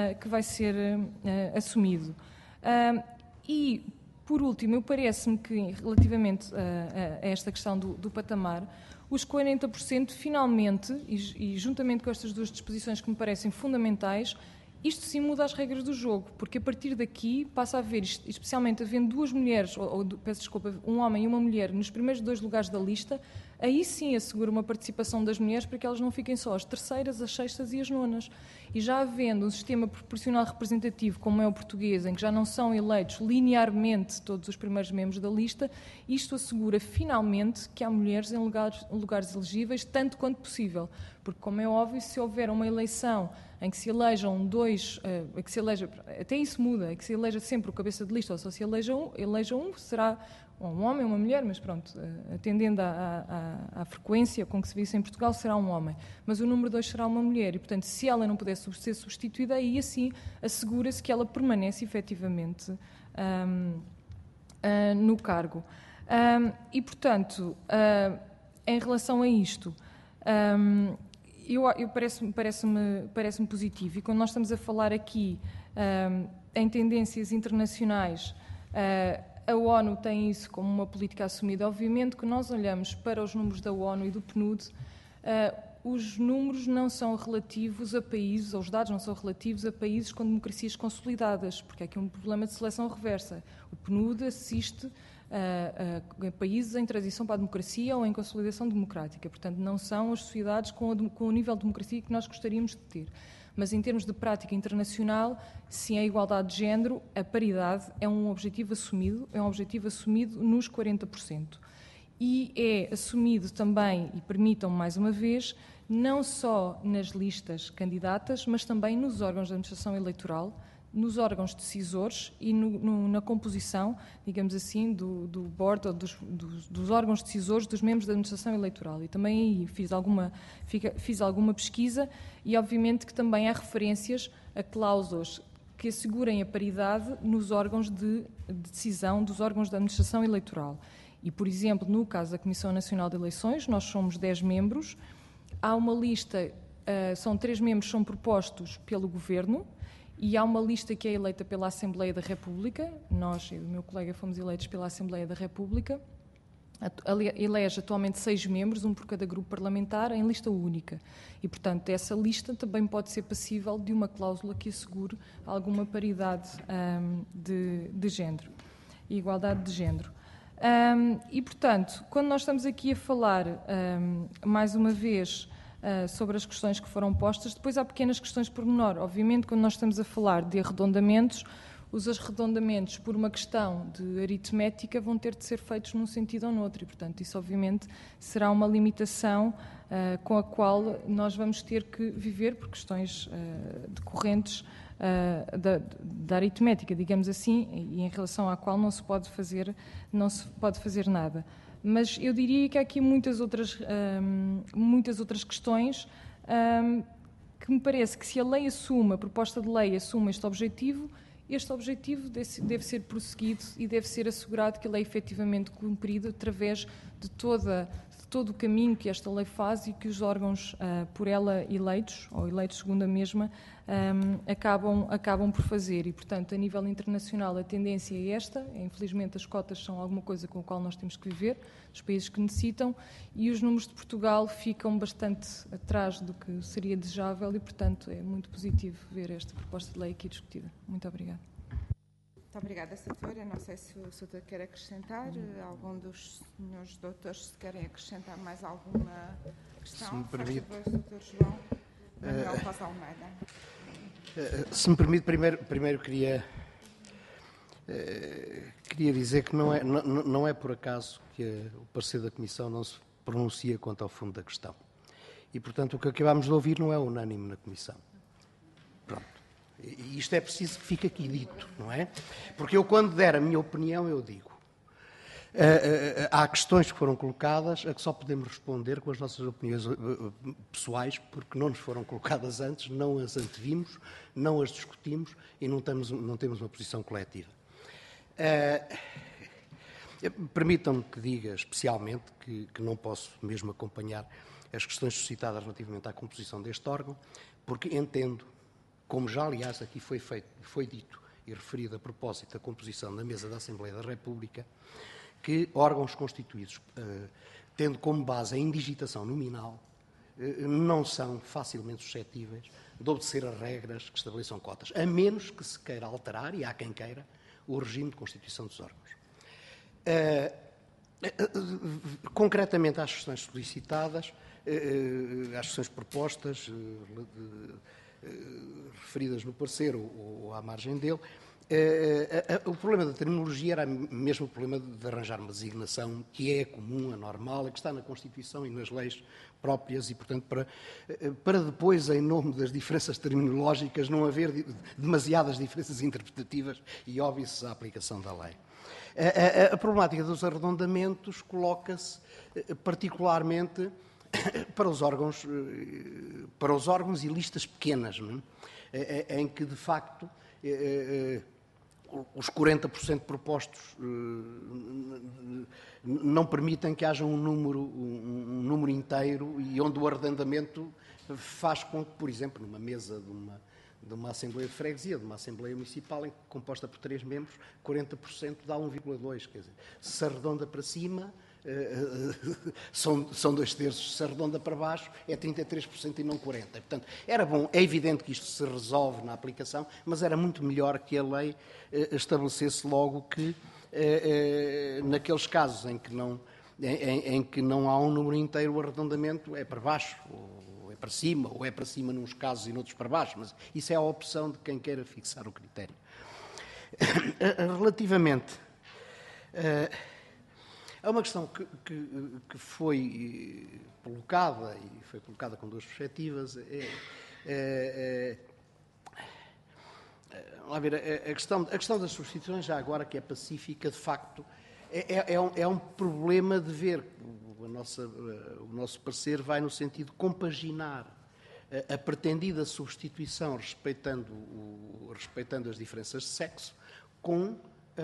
assumido. E, por último, eu parece-me que, relativamente a esta questão do patamar, os 40% finalmente, e juntamente com estas duas disposições que me parecem fundamentais, isto sim muda as regras do jogo, porque a partir daqui passa a haver, especialmente havendo duas mulheres, peço desculpa, um homem e uma mulher nos primeiros 2 lugares da lista, aí sim assegura uma participação das mulheres para que elas não fiquem só as terceiras, as sextas e as nonas. E já havendo um sistema proporcional representativo, como é o português, em que já não são eleitos linearmente todos os primeiros membros da lista, isto assegura finalmente que há mulheres em lugares elegíveis, tanto quanto possível. Porque, como é óbvio, se houver uma eleição em que se elejam dois, até isso muda, que se eleja sempre o cabeça de lista, ou só se eleja um, será um homem ou uma mulher, mas pronto, atendendo à frequência com que se vê isso em Portugal, será um homem. Mas o número 2 será uma mulher e, portanto, se ela não puder ser substituída, aí assim assegura-se que ela permanece efetivamente no cargo. E, portanto, em relação a isto, parece-me positivo. E quando nós estamos a falar aqui em tendências internacionais, a ONU tem isso como uma política assumida. Obviamente que nós olhamos para os números da ONU e do PNUD, os números não são relativos a países, ou os dados não são relativos a países com democracias consolidadas, porque é aqui um problema de seleção reversa. O PNUD assiste a países em transição para a democracia ou em consolidação democrática. Portanto, não são as sociedades com o nível de democracia que nós gostaríamos de ter. Mas, em termos de prática internacional, sim, a igualdade de género, a paridade é um objetivo assumido nos 40%. E é assumido também, e permitam-me mais uma vez, não só nas listas candidatas, mas também nos órgãos de administração eleitoral, nos órgãos decisores e na composição, digamos assim, do board ou dos órgãos decisores dos membros da administração eleitoral. E também aí fiz alguma pesquisa e, obviamente, que também há referências a cláusulas que assegurem a paridade nos órgãos de decisão dos órgãos da administração eleitoral. E, por exemplo, no caso da Comissão Nacional de Eleições, nós somos 10 membros, há uma lista, são 3 membros que são propostos pelo Governo, e há uma lista que é eleita pela Assembleia da República. Nós e o meu colega fomos eleitos pela Assembleia da República. Elege atualmente 6 membros, um por cada grupo parlamentar, em lista única. E, portanto, essa lista também pode ser passível de uma cláusula que assegure alguma paridade de género e igualdade de género. E, portanto, quando nós estamos aqui a falar, mais uma vez, sobre as questões que foram postas, depois há pequenas questões por menor. Obviamente, quando nós estamos a falar de arredondamentos, os arredondamentos, por uma questão de aritmética, vão ter de ser feitos num sentido ou no outro. E, portanto, isso, obviamente, será uma limitação com a qual nós vamos ter que viver por questões decorrentes da aritmética, digamos assim, e em relação à qual não se pode fazer nada. Mas eu diria que há aqui muitas outras questões que me parece que, se a lei assume, a proposta de lei assume este objetivo deve ser prosseguido e deve ser assegurado que ele é efetivamente cumprido através de todo o caminho que esta lei faz e que os órgãos por ela eleitos, ou eleitos segundo a mesma, acabam por fazer. E, portanto, a nível internacional a tendência é esta. Infelizmente, as cotas são alguma coisa com a qual nós temos que viver, os países que necessitam, e os números de Portugal ficam bastante atrás do que seria desejável e, portanto, é muito positivo ver esta proposta de lei aqui discutida. Muito obrigada. Muito obrigada, Satora. Não sei se o Soutor quer acrescentar, algum dos senhores doutores, se querem acrescentar mais alguma questão. Se me permite. Faz favor, Soutor João Manuel Paz Almeida. Se me permite, primeiro queria dizer que não é por acaso que o parecer da Comissão não se pronuncia quanto ao fundo da questão. E, portanto, o que acabámos de ouvir não é unânime na Comissão. Pronto. E isto é preciso que fique aqui dito, não é? Porque eu, quando der a minha opinião, eu digo. Há questões que foram colocadas a que só podemos responder com as nossas opiniões pessoais, porque não nos foram colocadas antes, não as antevimos, não as discutimos e não temos uma posição coletiva. Permitam-me que diga especialmente que não posso mesmo acompanhar as questões suscitadas relativamente à composição deste órgão, porque entendo, como já aliás aqui foi dito e referido a propósito da composição da mesa da Assembleia da República, que órgãos constituídos, tendo como base a indigitação nominal, não são facilmente suscetíveis de obedecer a regras que estabeleçam cotas, a menos que se queira alterar, e há quem queira, o regime de constituição dos órgãos. Concretamente às questões solicitadas, às questões propostas, referidas no parecer ou à margem dele, o problema da terminologia era mesmo o problema de arranjar uma designação que é comum, anormal, que está na Constituição e nas leis próprias e, portanto, para depois, em nome das diferenças terminológicas, não haver demasiadas diferenças interpretativas e óbvias à aplicação da lei. A problemática dos arredondamentos coloca-se particularmente para os órgãos e listas pequenas, não é? Em que, de facto, os 40% propostos não permitem que haja um número inteiro e onde o arredondamento faz com que, por exemplo, numa mesa de uma Assembleia de Freguesia, de uma Assembleia Municipal, composta por 3 membros, 40% dá 1,2. Quer dizer, se arredonda para cima, são 2/3, se arredonda para baixo, é 33% e não 40%. Portanto, era bom, é evidente que isto se resolve na aplicação, mas era muito melhor que a lei estabelecesse logo que, naqueles casos em que não há um número inteiro, o arredondamento é para baixo, ou é para cima, ou é para cima nos casos e noutros para baixo, mas isso é a opção de quem queira fixar o critério. Relativamente há uma questão que foi colocada, e foi colocada com 2 perspectivas, vamos lá ver, a questão das substituições, já agora que é pacífica, de facto, é um problema de ver. O nosso parecer vai no sentido de compaginar a pretendida substituição, respeitando as diferenças de sexo, com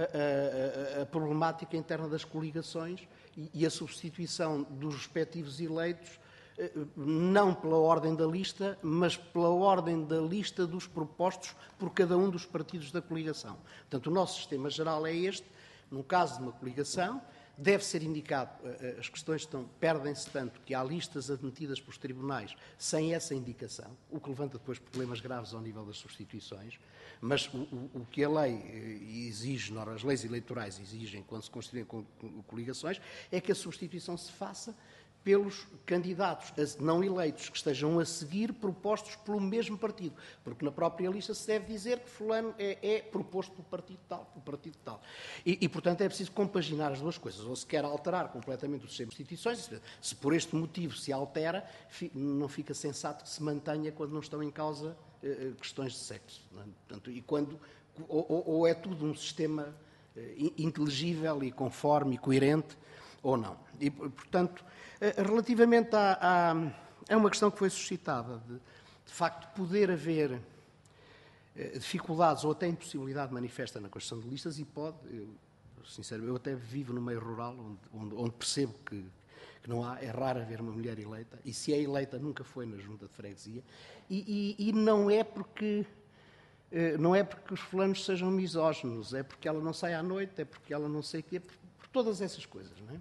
a problemática interna das coligações e a substituição dos respectivos eleitos, não pela ordem da lista, mas pela ordem da lista dos propostos por cada um dos partidos da coligação. Portanto, o nosso sistema geral é este. No caso de uma coligação, deve ser indicado, as questões perdem-se tanto que há listas admitidas pelos tribunais sem essa indicação, o que levanta depois problemas graves ao nível das substituições, mas o que a lei exige, as leis eleitorais exigem quando se constituem coligações, é que a substituição se faça pelos candidatos não eleitos que estejam a seguir propostos pelo mesmo partido, porque na própria lista se deve dizer que fulano é proposto pelo partido tal, E, portanto, é preciso compaginar as duas coisas, ou se quer alterar completamente o sistema de substituições, se por este motivo se altera, não fica sensato que se mantenha quando não estão em causa questões de sexo, não é? Portanto, e quando, ou é tudo um sistema inteligível e conforme e coerente, ou não. E, portanto, relativamente a uma questão que foi suscitada, de facto poder haver dificuldades ou até impossibilidade manifesta na construção de listas, e pode, sinceramente, eu até vivo no meio rural, onde percebo que não há, é raro haver uma mulher eleita, e se é eleita nunca foi na junta de freguesia, e não é porque os fulanos sejam misóginos, é porque ela não sai à noite, é porque ela não sei o quê, por todas essas coisas, não é?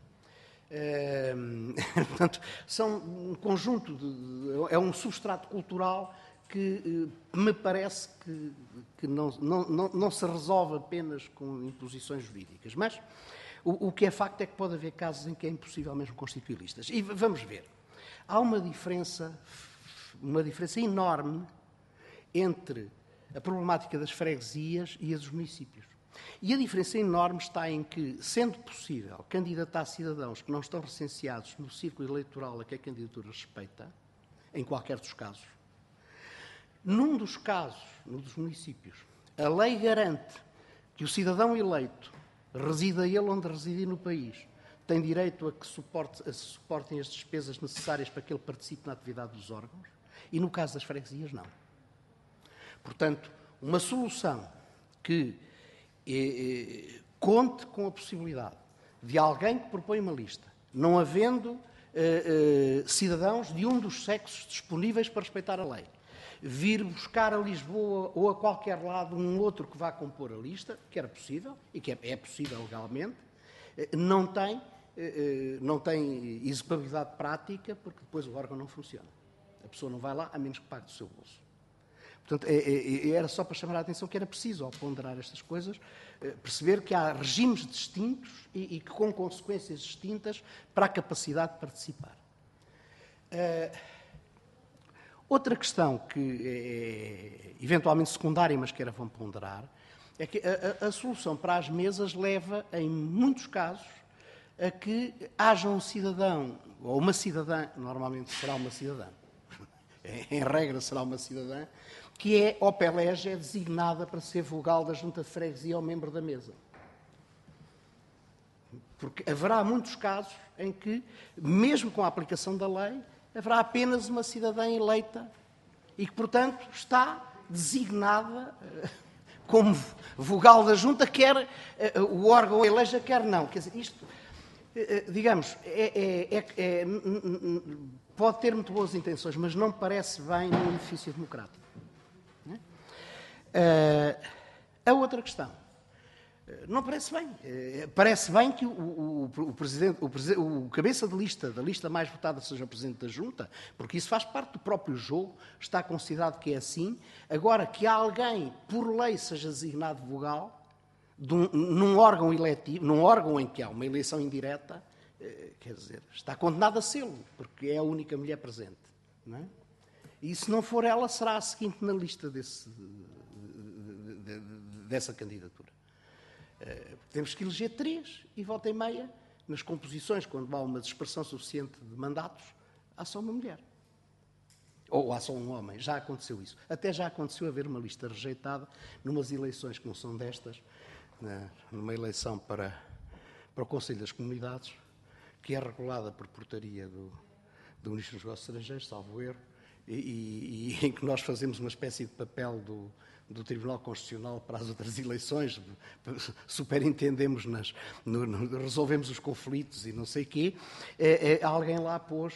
Portanto, são um conjunto é um substrato cultural que me parece que não se resolve apenas com imposições jurídicas, mas o que é facto é que pode haver casos em que é impossível mesmo constituir listas. E vamos ver, há uma diferença enorme entre a problemática das freguesias e a dos municípios. E a diferença enorme está em que, sendo possível candidatar cidadãos que não estão recenseados no círculo eleitoral a que a candidatura respeita, em qualquer dos casos, num dos casos, no dos municípios, a lei garante que o cidadão eleito, resida ele onde residir no país, tem direito a que se suportem as despesas necessárias para que ele participe na atividade dos órgãos, e no caso das freguesias, não. Portanto, uma solução que conte com a possibilidade de alguém que propõe uma lista, não havendo cidadãos de um dos sexos disponíveis para respeitar a lei, vir buscar a Lisboa ou a qualquer lado um outro que vá compor a lista, que era possível, e que é possível legalmente, não tem execuibilidade prática, porque depois o órgão não funciona. A pessoa não vai lá, a menos que pague do seu bolso. Portanto, era só para chamar a atenção que era preciso, ao ponderar estas coisas, perceber que há regimes distintos e que com consequências distintas para a capacidade de participar. Outra questão que é eventualmente secundária, mas que era bom ponderar, é que a solução para as mesas leva, em muitos casos, a que haja um cidadão, ou uma cidadã, normalmente será uma cidadã, em regra será uma cidadã, que é, ao pelege, é designada para ser vogal da junta de freguesia ou membro da mesa. Porque haverá muitos casos em que, mesmo com a aplicação da lei, haverá apenas uma cidadã eleita e que, portanto, está designada como vogal da junta, quer o órgão eleja, quer não. Quer dizer, isto, digamos, pode ter muito boas intenções, mas não parece bem num edifício democrático. A outra questão. Não parece bem. Parece bem que o cabeça de lista, da lista mais votada, seja o Presidente da Junta, porque isso faz parte do próprio jogo, está considerado que é assim. Agora, que alguém, por lei, seja designado vogal, num órgão eletivo, num órgão em que há uma eleição indireta, quer dizer, está condenado a sê-lo, porque é a única mulher presente. Não é? E se não for ela, será a seguinte na lista dessa candidatura. Temos que eleger 3 e volta e meia, nas composições, quando há uma dispersão suficiente de mandatos, há só uma mulher. Ou há só um homem. Já aconteceu isso. Até já aconteceu haver uma lista rejeitada numas eleições que não são destas, numa eleição para o Conselho das Comunidades, que é regulada por portaria do Ministro dos Negócios Estrangeiros, salvo erro, e em que nós fazemos uma espécie de papel do Tribunal Constitucional para as outras eleições, superentendemos, resolvemos os conflitos e não sei o quê, alguém lá pôs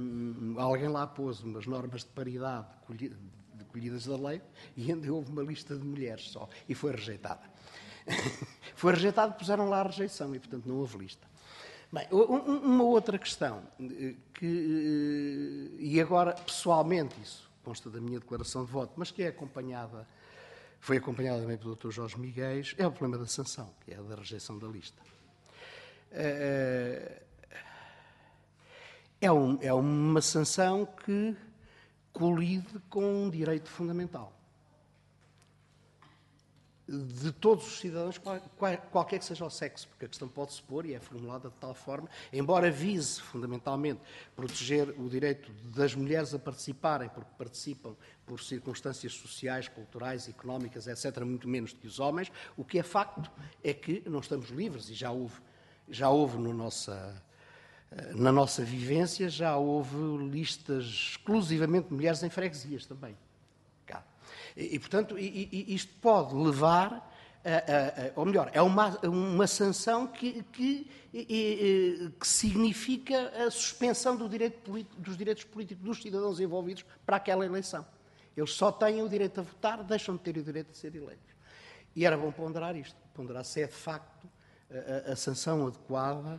umas normas de paridade colhidas da lei e ainda houve uma lista de mulheres só, e foi rejeitada. Foi rejeitada, puseram lá a rejeição e, portanto, não houve lista. Bem, uma outra questão, e agora, pessoalmente, isso consta da minha declaração de voto, mas que foi acompanhada também pelo Dr. Jorge Miguel, é o problema da sanção, que é a da rejeição da lista. É uma sanção que colide com um direito fundamental de todos os cidadãos, qualquer que seja o sexo, porque a questão pode-se pôr e é formulada de tal forma, embora vise fundamentalmente proteger o direito das mulheres a participarem, porque participam por circunstâncias sociais, culturais, económicas, etc., muito menos do que os homens, o que é facto é que não estamos livres, e já houve na nossa vivência, já houve listas exclusivamente de mulheres em freguesias também. E portanto, isto pode levar ou melhor, é uma sanção que significa a suspensão dos direitos políticos dos cidadãos envolvidos para aquela eleição. Eles só têm o direito a votar, deixam de ter o direito de ser eleitos. E era bom ponderar isto, ponderar se é de facto a sanção adequada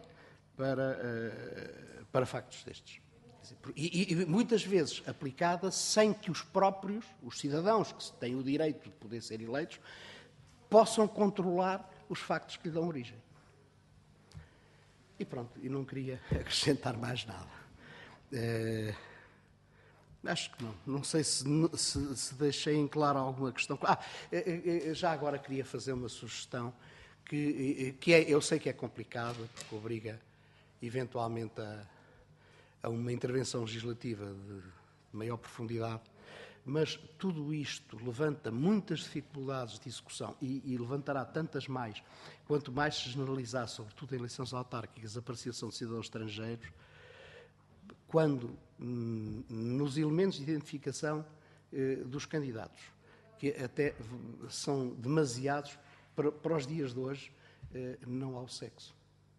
para factos destes. E muitas vezes aplicada sem que os cidadãos que têm o direito de poder ser eleitos, possam controlar os factos que lhe dão origem. E pronto, e não queria acrescentar mais nada. Acho que não. Não sei se deixei em claro alguma questão. Já agora queria fazer uma sugestão que eu sei que é complicada, porque obriga eventualmente a uma intervenção legislativa de maior profundidade, mas tudo isto levanta muitas dificuldades de execução e levantará tantas mais, quanto mais se generalizar, sobretudo em eleições autárquicas, a participação de cidadãos estrangeiros, quando nos elementos de identificação dos candidatos, que até são demasiados para os dias de hoje, não há o sexo.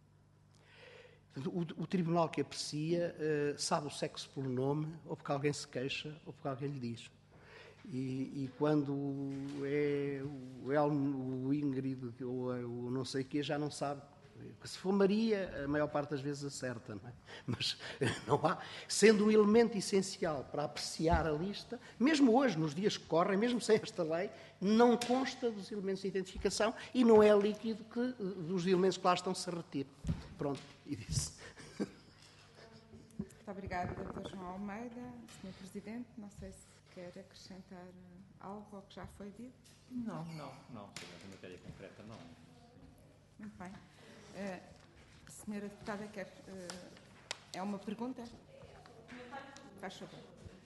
O tribunal que aprecia sabe o sexo pelo nome, ou porque alguém se queixa, ou porque alguém lhe diz. E quando é o Ingrid ou o não sei o quê, já não sabe. Se for Maria, a maior parte das vezes acerta, não é? Mas não há, sendo um elemento essencial para apreciar a lista, mesmo hoje, nos dias que correm, mesmo sem esta lei, não consta dos elementos de identificação e não é líquido que dos elementos que lá estão se retire. Pronto, e disse. Muito obrigada, Dr. João Almeida. Sr. Presidente, não sei se quer acrescentar algo ao que já foi dito. Não. Sobre a matéria concreta, não. Muito bem. A senhora deputada quer... é uma pergunta? Faz favor.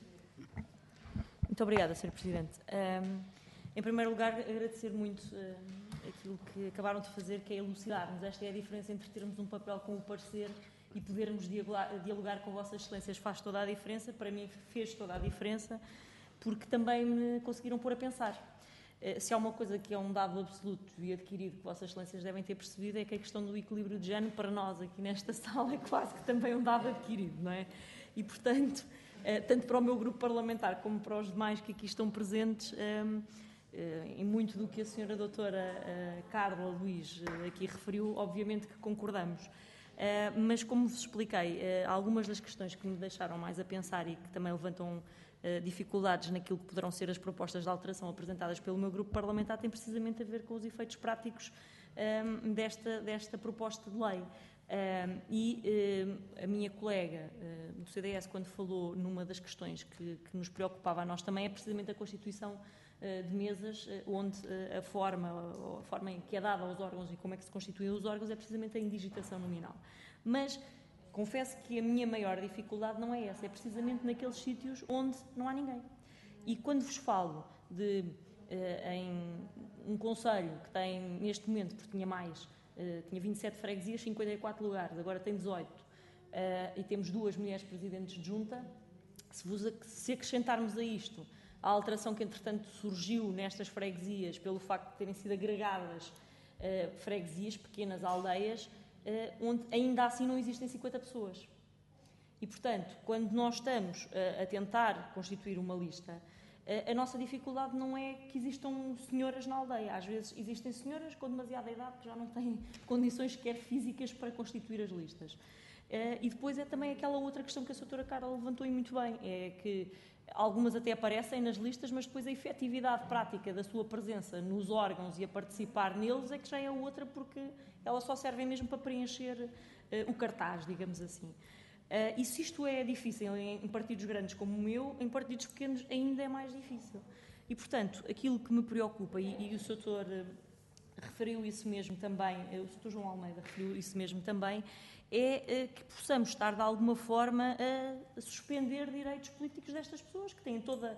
Muito obrigada, Sr. Presidente. Em primeiro lugar, agradecer muito aquilo que acabaram de fazer, que é elucidar-nos. Esta é a diferença entre termos um papel com o parecer e podermos dialogar com Vossas Excelências. Faz toda a diferença, para mim fez toda a diferença, porque também me conseguiram pôr a pensar. Se há uma coisa que é um dado absoluto e adquirido que Vossas Excelências devem ter percebido, é que a questão do equilíbrio de género, para nós aqui nesta sala, é quase que também um dado adquirido, não é? E, portanto, tanto para o meu grupo parlamentar como para os demais que aqui estão presentes, em muito do que a senhora doutora Carla Luís aqui referiu, obviamente que concordamos. Mas, como vos expliquei, algumas das questões que me deixaram mais a pensar e que também levantam dificuldades naquilo que poderão ser as propostas de alteração apresentadas pelo meu grupo parlamentar têm precisamente a ver com os efeitos práticos desta proposta de lei. A minha colega do CDS, quando falou numa das questões que nos preocupava a nós também, é precisamente a constituição de mesas, onde a forma em que é dada aos órgãos e como é que se constituem os órgãos é precisamente a indigitação nominal. Mas confesso que a minha maior dificuldade não é essa, é precisamente naqueles sítios onde não há ninguém. E quando vos falo de em um concelho que tem, neste momento, porque tinha 27 freguesias, 54 lugares, agora tem 18, e temos 2 mulheres presidentes de junta, se acrescentarmos a isto a alteração que, entretanto, surgiu nestas freguesias pelo facto de terem sido agregadas freguesias, pequenas aldeias, onde ainda assim não existem 50 pessoas. E, portanto, quando nós estamos a tentar constituir uma lista, a nossa dificuldade não é que existam senhoras na aldeia. Às vezes existem senhoras com demasiada idade que já não têm condições sequer físicas para constituir as listas. E depois é também aquela outra questão que a doutora Carla levantou e muito bem, é que algumas até aparecem nas listas, mas depois a efetividade prática da sua presença nos órgãos e a participar neles é que já é outra, porque elas só servem mesmo para preencher o cartaz, digamos assim. E se isto é difícil em partidos grandes como o meu, em partidos pequenos ainda é mais difícil. E, portanto, aquilo que me preocupa, e o Sr. referiu isso mesmo também, o Sr. João Almeida referiu isso mesmo também, é que possamos estar de alguma forma a suspender direitos políticos destas pessoas, que têm todo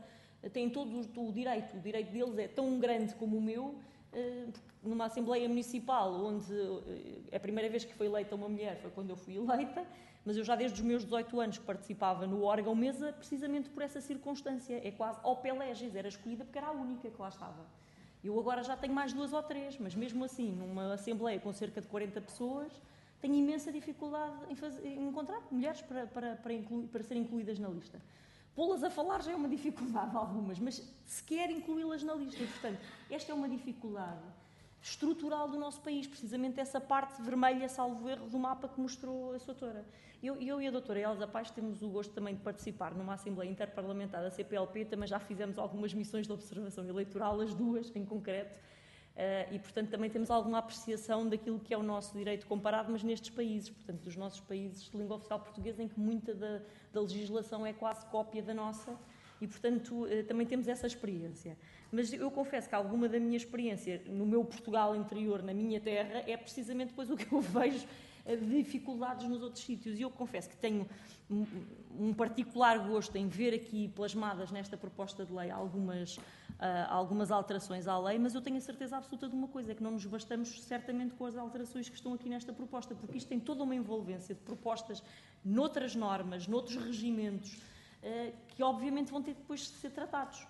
o direito. O direito deles é tão grande como o meu, numa Assembleia Municipal, onde a primeira vez que foi eleita uma mulher foi quando eu fui eleita, mas eu já desde os meus 18 anos que participava no órgão mesa, precisamente por essa circunstância. É quase ao pé legis, era escolhida porque era a única que lá estava. Eu agora já tenho mais 2 ou 3, mas mesmo assim, numa Assembleia com cerca de 40 pessoas, tenho imensa dificuldade em encontrar mulheres para serem incluídas na lista. Pô-las a falar já é uma dificuldade algumas, mas sequer incluí-las na lista. E, portanto, esta é uma dificuldade estrutural do nosso país, precisamente essa parte vermelha, salvo erro, do mapa que mostrou a sua doutora. Eu e a doutora Elza Paz temos o gosto também de participar numa Assembleia Interparlamentar da CPLP, também já fizemos algumas missões de observação eleitoral, as 2 em concreto, E, portanto, também temos alguma apreciação daquilo que é o nosso direito comparado, mas nestes países, portanto, dos nossos países de língua oficial portuguesa, em que muita da legislação é quase cópia da nossa, e, portanto, também temos essa experiência. Mas eu confesso que alguma da minha experiência no meu Portugal interior, na minha terra, é precisamente depois o que eu vejo de dificuldades nos outros sítios. E eu confesso que tenho um particular gosto em ver aqui plasmadas nesta proposta de lei algumas alterações à lei, mas eu tenho a certeza absoluta de uma coisa, é que não nos bastamos certamente com as alterações que estão aqui nesta proposta, porque isto tem toda uma envolvência de propostas noutras normas, noutros regimentos, que obviamente vão ter depois de ser tratados.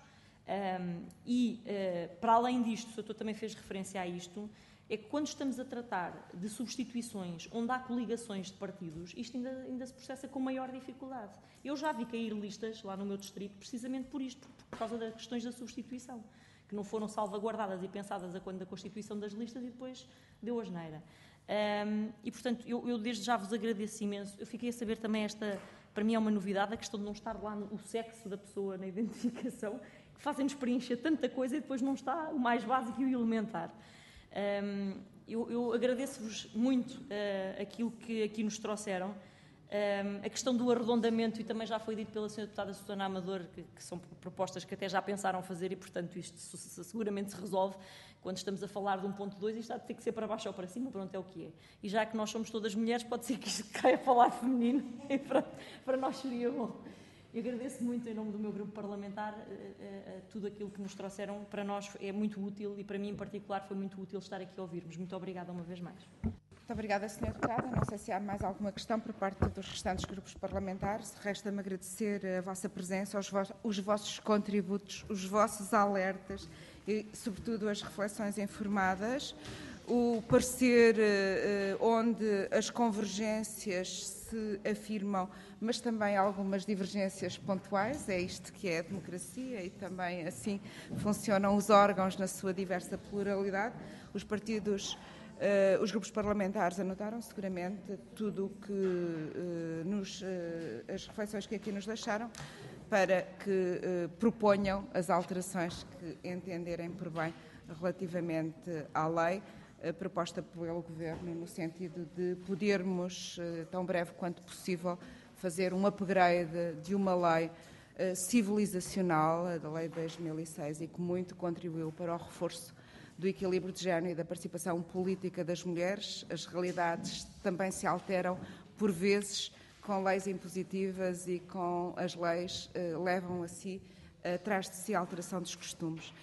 Para além disto, o Sr. também fez referência a isto, é que quando estamos a tratar de substituições onde há coligações de partidos, isto ainda se processa com maior dificuldade. Eu já vi cair listas lá no meu distrito precisamente por isto, por causa das questões da substituição, que não foram salvaguardadas e pensadas a quando da constituição das listas e depois deu asneira. E, portanto, eu desde já vos agradeço imenso. Eu fiquei a saber também para mim é uma novidade, a questão de não estar lá o sexo da pessoa na identificação, que fazem-nos preencher tanta coisa e depois não está o mais básico e o elementar. Eu agradeço-vos muito aquilo que aqui nos trouxeram. A questão do arredondamento, e também já foi dito pela Sra. Deputada Susana Amador, que são propostas que até já pensaram fazer e, portanto, isto seguramente se resolve. Quando estamos a falar de 1.2, isto há de ter que ser para baixo ou para cima, pronto, é o que é. E já que nós somos todas mulheres, pode ser que isto caia a falar feminino, e para nós seria bom. Eu agradeço muito, em nome do meu grupo parlamentar, tudo aquilo que nos trouxeram. Para nós é muito útil e para mim, em particular, foi muito útil estar aqui a ouvir-vos. Muito obrigada uma vez mais. Muito obrigada, Sra. Deputada. Não sei se há mais alguma questão por parte dos restantes grupos parlamentares. Resta-me agradecer a vossa presença, os vossos contributos, os vossos alertas e, sobretudo, as reflexões informadas. O parecer onde as convergências se afirmam, mas também algumas divergências pontuais. É isto que é a democracia e também assim funcionam os órgãos na sua diversa pluralidade. Os partidos, os grupos parlamentares anotaram seguramente tudo o que as reflexões que aqui nos deixaram para que proponham as alterações que entenderem por bem relativamente à lei proposta pelo Governo, no sentido de podermos, tão breve quanto possível, fazer um upgrade de uma lei civilizacional, a da Lei de 2006, e que muito contribuiu para o reforço do equilíbrio de género e da participação política das mulheres. As realidades também se alteram, por vezes, com leis impositivas e com as leis levam a si, atrás de si, a alteração dos costumes.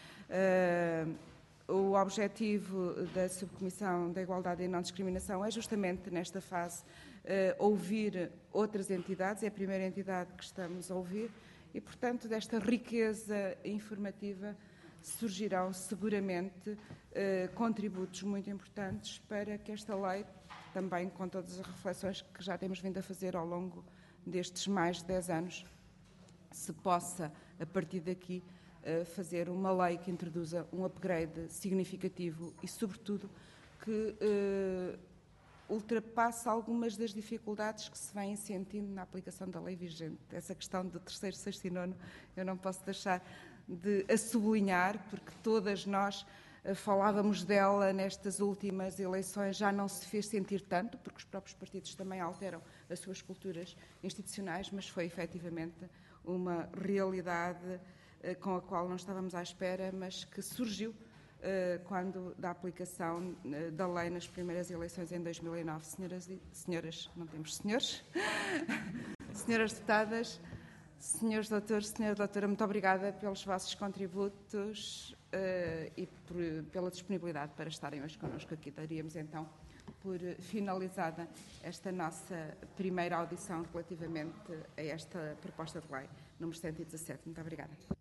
O objetivo da Subcomissão da Igualdade e Não Discriminação é justamente, nesta fase, ouvir outras entidades. É a primeira entidade que estamos a ouvir e, portanto, desta riqueza informativa surgirão seguramente contributos muito importantes para que esta lei, também com todas as reflexões que já temos vindo a fazer ao longo destes mais de 10 anos, se possa, a partir daqui, fazer uma lei que introduza um upgrade significativo e, sobretudo, que ultrapasse algumas das dificuldades que se vêm sentindo na aplicação da lei vigente. Essa questão do terceiro, sexto e nono eu não posso deixar de a sublinhar, porque todas nós falávamos dela nestas últimas eleições, já não se fez sentir tanto, porque os próprios partidos também alteram as suas culturas institucionais, mas foi efetivamente uma realidade com a qual não estávamos à espera, mas que surgiu quando da aplicação da lei nas primeiras eleições em 2009. Senhoras, não temos senhores, senhoras deputadas, senhores doutores, senhora doutora, muito obrigada pelos vossos contributos e pela disponibilidade para estarem hoje connosco aqui. Daríamos então por finalizada esta nossa primeira audição relativamente a esta proposta de lei número 117. Muito obrigada.